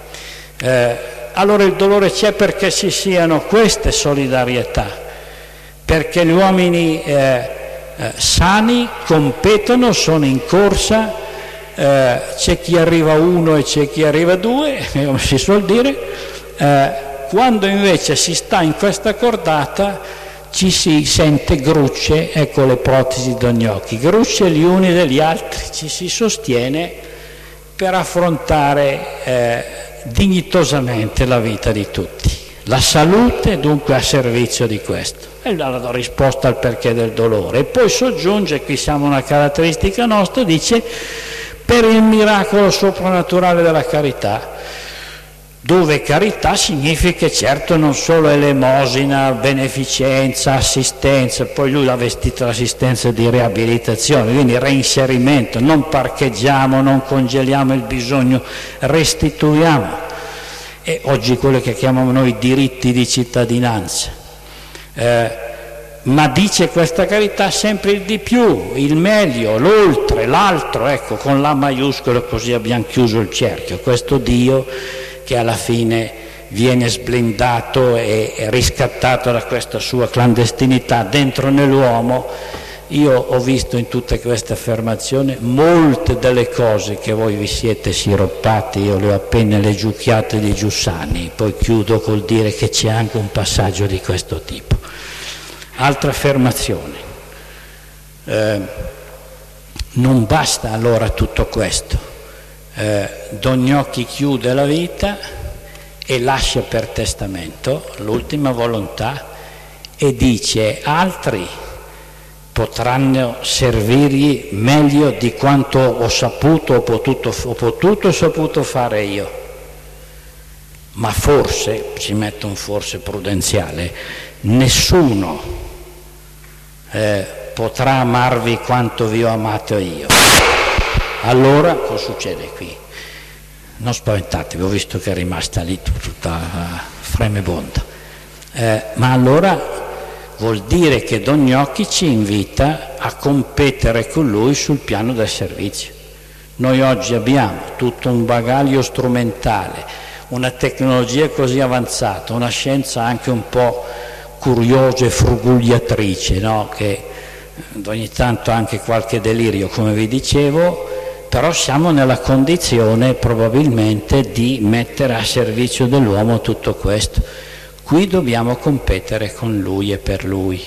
[SPEAKER 4] Eh, allora il dolore c'è perché ci siano queste solidarietà, perché gli uomini eh, eh, sani competono, sono in corsa, eh, c'è chi arriva uno e c'è chi arriva due, come si suol dire, eh, quando invece si sta in questa cordata ci si sente grucce, ecco le protesi d'Ognocchi, grucce gli uni degli altri, ci si sostiene per affrontare eh, dignitosamente la vita di tutti. La salute dunque a servizio di questo. E la risposta al perché del dolore. E poi soggiunge, qui siamo una caratteristica nostra, dice per il miracolo soprannaturale della carità, dove carità significa certo non solo elemosina, beneficenza, assistenza, poi lui l'ha vestita l'assistenza di riabilitazione, quindi reinserimento, non parcheggiamo, non congeliamo il bisogno, restituiamo. E oggi quello che chiamiamo noi diritti di cittadinanza. Eh, ma dice questa carità sempre il di più, il meglio, l'oltre, l'altro, ecco, con la maiuscola, così abbiamo chiuso il cerchio, questo Dio che alla fine viene sblindato e riscattato da questa sua clandestinità dentro nell'uomo. Io ho visto in tutte queste affermazioni molte delle cose che voi vi siete siroppati, io le ho appena leggiucchiate di Giussani, poi chiudo col dire che c'è anche un passaggio di questo tipo. Altra affermazione, eh, non basta allora tutto questo. Eh, D'Ognocchi chiude la vita e lascia per testamento l'ultima volontà e dice altri potranno servirgli meglio di quanto ho saputo, ho potuto, ho potuto, ho saputo fare io, ma forse, ci metto un forse prudenziale, nessuno eh, potrà amarvi quanto vi ho amato io. Allora, cosa succede qui? Non spaventatevi, ho visto che è rimasta lì tutta uh, fremebonda. Eh, ma allora vuol dire che D'Ognocchi ci invita a competere con lui sul piano del servizio. Noi oggi abbiamo tutto un bagaglio strumentale, una tecnologia così avanzata, una scienza anche un po' curiosa e frugugliatrice, no? Che ogni tanto anche qualche delirio, come vi dicevo, però siamo nella condizione probabilmente di mettere a servizio dell'uomo tutto questo. Qui dobbiamo competere con lui e per lui.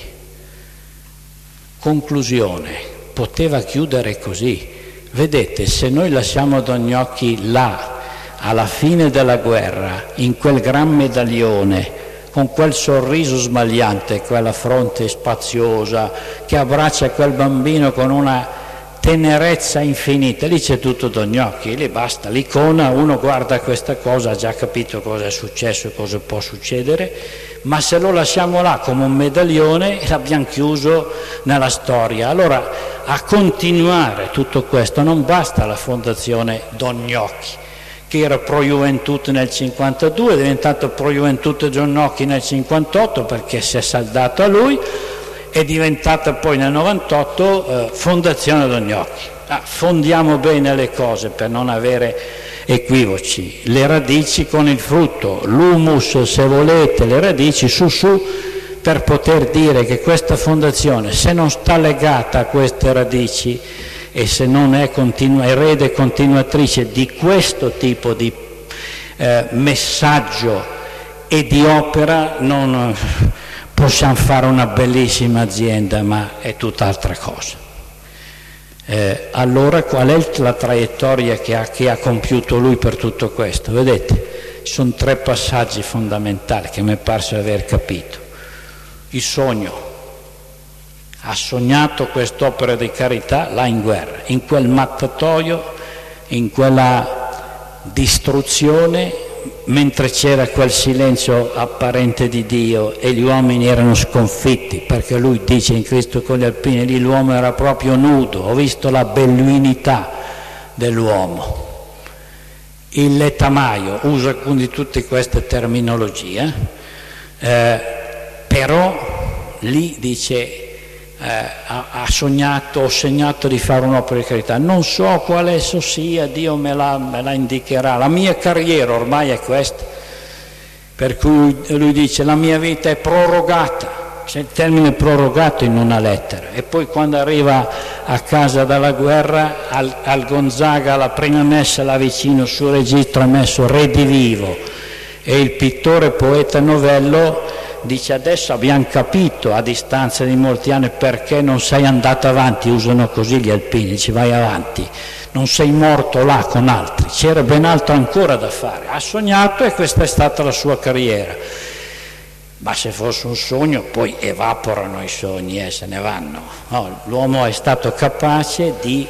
[SPEAKER 4] Conclusione, poteva chiudere così. Vedete, se noi lasciamo D'Ognocchi là, alla fine della guerra, in quel gran medaglione, con quel sorriso smagliante, quella fronte spaziosa, che abbraccia quel bambino con una tenerezza infinita, lì c'è tutto D'Ognocchi, lì basta l'icona, uno guarda questa cosa, ha già capito cosa è successo e cosa può succedere, ma se lo lasciamo là come un medaglione l'abbiamo chiuso nella storia. Allora a continuare tutto questo non basta la fondazione D'Ognocchi, che era Pro Juventud nel cinquantadue, è diventato Pro Juventud D'Ognocchi nel cinquantotto perché si è saldato a lui, è diventata poi nel novantotto eh, Fondazione D'Ognocchi. Ah, fondiamo bene le cose per non avere equivoci, le radici con il frutto, l'humus se volete, le radici su su, per poter dire che questa fondazione, se non sta legata a queste radici e se non è continua, erede e continuatrice di questo tipo di eh, messaggio e di opera, non possiamo fare una bellissima azienda, ma è tutt'altra cosa. Eh, allora qual è la traiettoria che ha, che ha compiuto lui per tutto questo? Vedete, ci sono tre passaggi fondamentali che mi è parso aver capito. Il sogno, ha sognato quest'opera di carità là in guerra, in quel mattatoio, in quella distruzione mentre c'era quel silenzio apparente di Dio e gli uomini erano sconfitti, perché lui dice in Cristo con gli alpini, lì l'uomo era proprio nudo, ho visto la belluinità dell'uomo. Il letamaio usa quindi tutte queste terminologie, eh, però lì dice eh, ha, ha sognato, ho sognato di fare un'opera di carità, non so quale esso sia, Dio me la, me la indicherà, la mia carriera ormai è questa, per cui lui dice la mia vita è prorogata. C'è il termine prorogato in una lettera, e poi quando arriva a casa dalla guerra al, al Gonzaga la prima messa là vicino sul registro è messo Redivivo, e il pittore poeta Novello dice adesso abbiamo capito a distanza di molti anni perché non sei andato avanti, usano così gli alpini, ci vai avanti, non sei morto là con altri, c'era ben altro ancora da fare, ha sognato e questa è stata la sua carriera. Ma se fosse un sogno poi evaporano i sogni e se ne vanno. No, l'uomo è stato capace di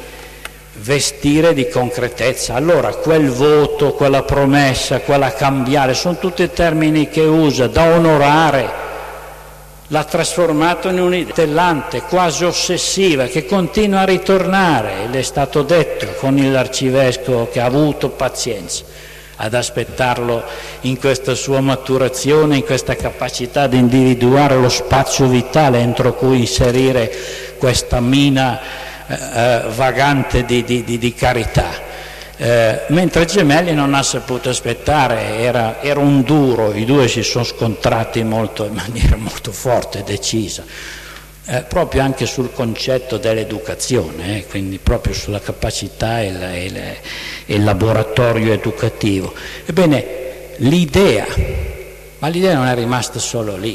[SPEAKER 4] vestire di concretezza. Allora quel voto, quella promessa, quella cambiare, sono tutti termini che usa, da onorare, l'ha trasformato in un'idea stellante, quasi ossessiva, che continua a ritornare. Le è stato detto con l'arcivescovo che ha avuto pazienza ad aspettarlo in questa sua maturazione, in questa capacità di individuare lo spazio vitale entro cui inserire questa mina eh, vagante di, di, di, di carità. Eh, mentre Gemelli non ha saputo aspettare, era, era un duro, i due si sono scontrati molto, in maniera molto forte e decisa. Eh, proprio anche sul concetto dell'educazione, eh, quindi proprio sulla capacità e il, e il, e il laboratorio educativo. Ebbene, l'idea, ma l'idea non è rimasta solo lì,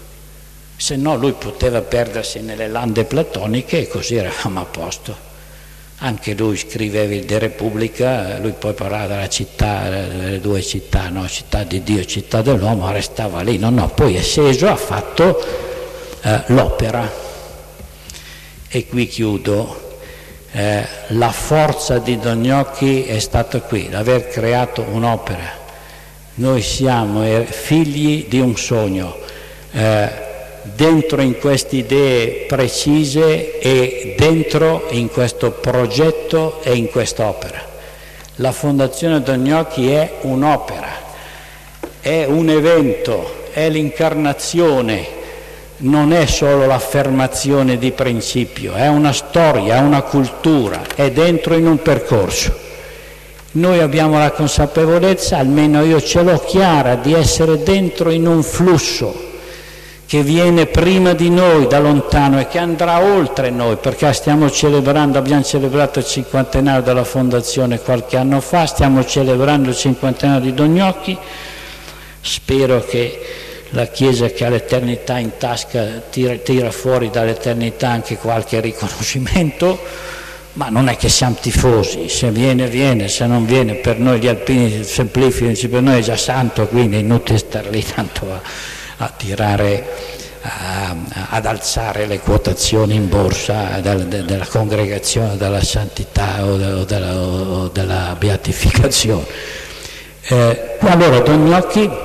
[SPEAKER 4] se no lui poteva perdersi nelle lande platoniche e così eravamo a posto. Anche lui scriveva il De Repubblica, lui poi parlava della città, delle due città, no? Città di Dio, città dell'uomo, restava lì, no, no, poi è sceso, ha fatto Uh, l'opera. E qui chiudo. Eh, la forza di Don Gnocchi è stata qui, l'aver creato un'opera. Noi siamo eh, figli di un sogno, eh, dentro in queste idee precise e dentro in questo progetto e in quest'opera. La Fondazione Don Gnocchi è un'opera, è un evento, è l'incarnazione. Non è solo l'affermazione di principio, è una storia, è una cultura, è dentro in un percorso. Noi abbiamo la consapevolezza, almeno io ce l'ho chiara, di essere dentro in un flusso che viene prima di noi da lontano e che andrà oltre noi, perché stiamo celebrando, abbiamo celebrato il cinquantenario della Fondazione qualche anno fa, stiamo celebrando il cinquantenario di Don Gnocchi. Spero che la Chiesa che ha l'eternità in tasca tira, tira fuori dall'eternità anche qualche riconoscimento, ma non è che siamo tifosi, se viene viene, se non viene per noi gli alpini semplificano, per noi è già santo, quindi è inutile star lì tanto a, a tirare, a, ad alzare le quotazioni in borsa della, della congregazione della santità o, de, o, della, o della beatificazione. Eh, allora Don Gnocchi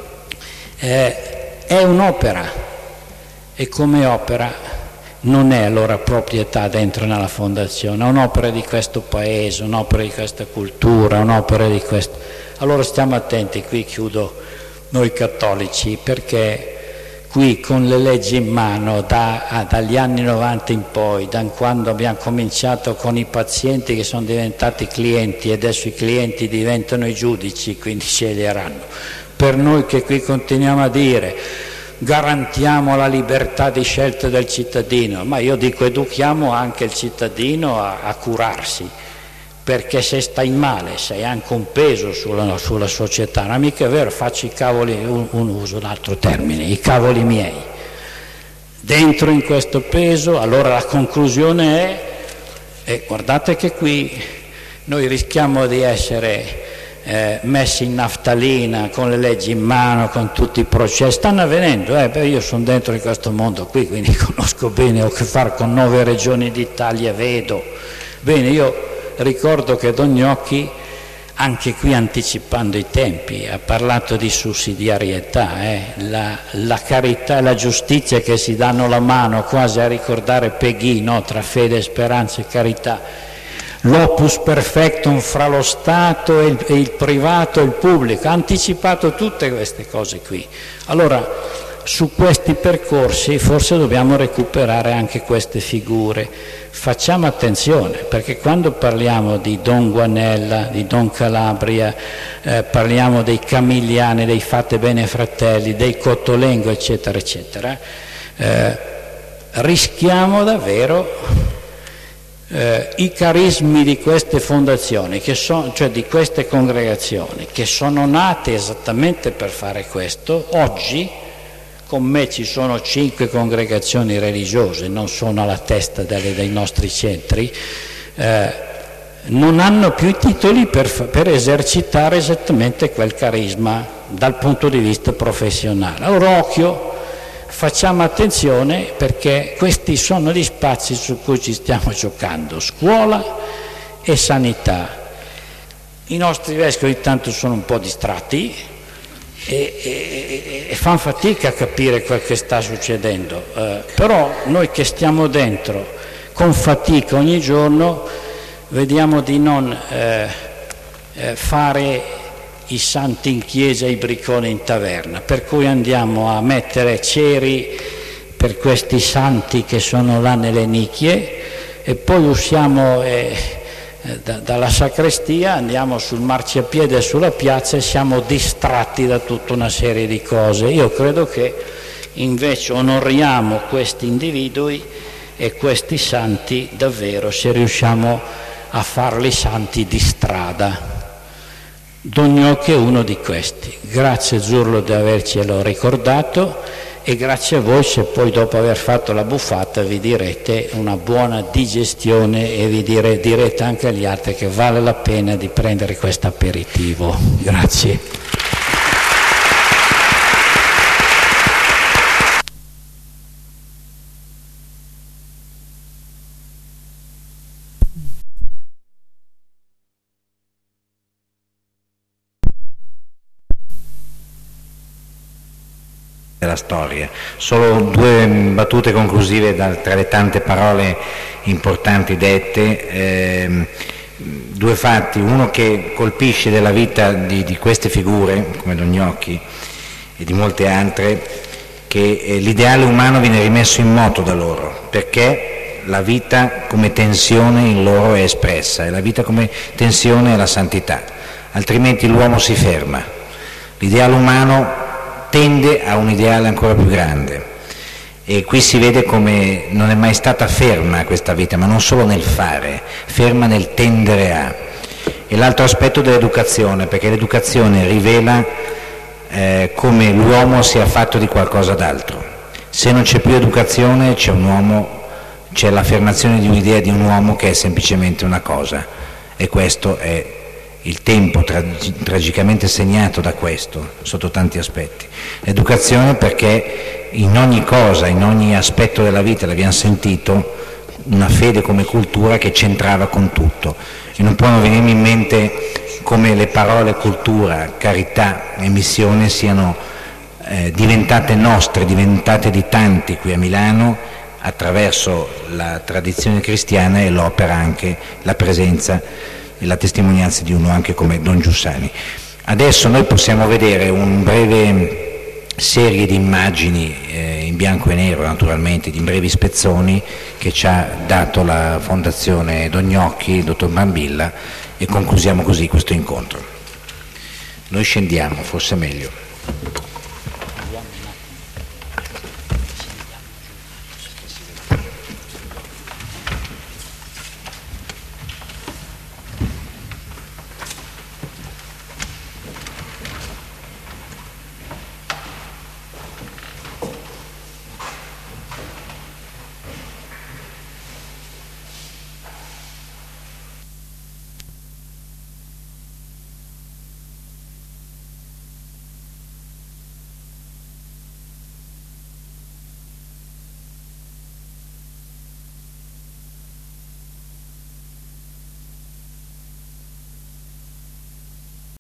[SPEAKER 4] Eh, è un'opera e come opera non è allora proprietà dentro nella fondazione, è un'opera di questo paese, un'opera di questa cultura, un'opera di questo. Allora stiamo attenti, qui chiudo, noi cattolici, perché qui con le leggi in mano da, dagli anni novanta in poi, da quando abbiamo cominciato con i pazienti che sono diventati clienti e adesso i clienti diventano i giudici, quindi sceglieranno. Per noi che qui continuiamo a dire garantiamo la libertà di scelta del cittadino, ma io dico educhiamo anche il cittadino a, a curarsi, perché se stai male sei anche un peso sulla, sulla società, non è mica vero, faccio i cavoli, un, un uso un altro termine, i cavoli miei. Dentro in questo peso, allora la conclusione è, e guardate che qui noi rischiamo di essere Eh, messi in naftalina con le leggi in mano, con tutti i processi, stanno avvenendo, eh, beh, io sono dentro in questo mondo qui, quindi conosco bene, ho a che fare con nove regioni d'Italia, vedo bene. Io ricordo che Don Gnocchi anche qui anticipando i tempi, ha parlato di sussidiarietà, eh? la, la carità e la giustizia che si danno la mano, quasi a ricordare Peggy, no? Tra fede, speranza e carità, l'opus perfectum fra lo Stato e il, e il privato e il pubblico, ha anticipato tutte queste cose qui. Allora, su questi percorsi forse dobbiamo recuperare anche queste figure. Facciamo attenzione, perché quando parliamo di Don Guanella, di Don Calabria, eh, parliamo dei Camigliani, dei Fate Bene Fratelli, dei Cottolengo, eccetera, eccetera, eh, rischiamo davvero eh, i carismi di queste fondazioni, che sono, cioè di queste congregazioni, che sono nate esattamente per fare questo. Oggi con me ci sono cinque congregazioni religiose, non sono alla testa delle, dei nostri centri, eh, non hanno più i titoli per, per esercitare esattamente quel carisma dal punto di vista professionale. Allora occhio, facciamo attenzione, perché questi sono gli spazi su cui ci stiamo giocando, scuola e sanità. I nostri vescovi tanto sono un po' distratti, E, e, e fanno fatica a capire quel che sta succedendo, eh, però noi che stiamo dentro con fatica ogni giorno vediamo di non eh, eh, fare i santi in chiesa e i bricconi in taverna, per cui andiamo a mettere ceri per questi santi che sono là nelle nicchie e poi usciamo eh, Da, dalla sacrestia, andiamo sul marciapiede e sulla piazza e siamo distratti da tutta una serie di cose. Io credo che invece onoriamo questi individui e questi santi davvero se riusciamo a farli santi di strada. Don Gnocchi è uno di questi. Grazie Zurlo di avercelo ricordato, e grazie a voi se poi dopo aver fatto la buffata vi direte una buona digestione e vi dire, direte anche agli altri che vale la pena di prendere questo aperitivo. Grazie.
[SPEAKER 1] Della storia. Solo due battute conclusive da, tra le tante parole importanti dette, eh, due fatti, uno che colpisce della vita di, di queste figure come Don Gnocchi e di molte altre, che eh, l'ideale umano viene rimesso in moto da loro, perché la vita come tensione in loro è espressa e la vita come tensione è la santità, altrimenti l'uomo si ferma. L'ideale umano tende a un ideale ancora più grande e qui si vede come non è mai stata ferma questa vita, ma non solo nel fare, ferma nel tendere a. E l'altro aspetto dell'educazione, perché l'educazione rivela eh, come l'uomo sia fatto di qualcosa d'altro. Se non c'è più educazione c'è un uomo, c'è l'affermazione di un'idea di un uomo che è semplicemente una cosa, e questo è il tempo trag- tragicamente segnato da questo, sotto tanti aspetti. L'educazione, perché in ogni cosa, in ogni aspetto della vita, l'abbiamo sentito, una fede come cultura che c'entrava con tutto. E non può venirmi in mente come le parole cultura, carità e missione siano eh, diventate nostre, diventate di tanti qui a Milano, attraverso la tradizione cristiana e l'opera anche, la presenza e la testimonianza di uno anche come Don Giussani. Adesso noi possiamo vedere un breve serie di immagini eh, in bianco e nero, naturalmente, di brevi spezzoni che ci ha dato la Fondazione Don Gnocchi, il dottor Brambilla, e conclusiamo così questo incontro. Noi scendiamo, forse meglio.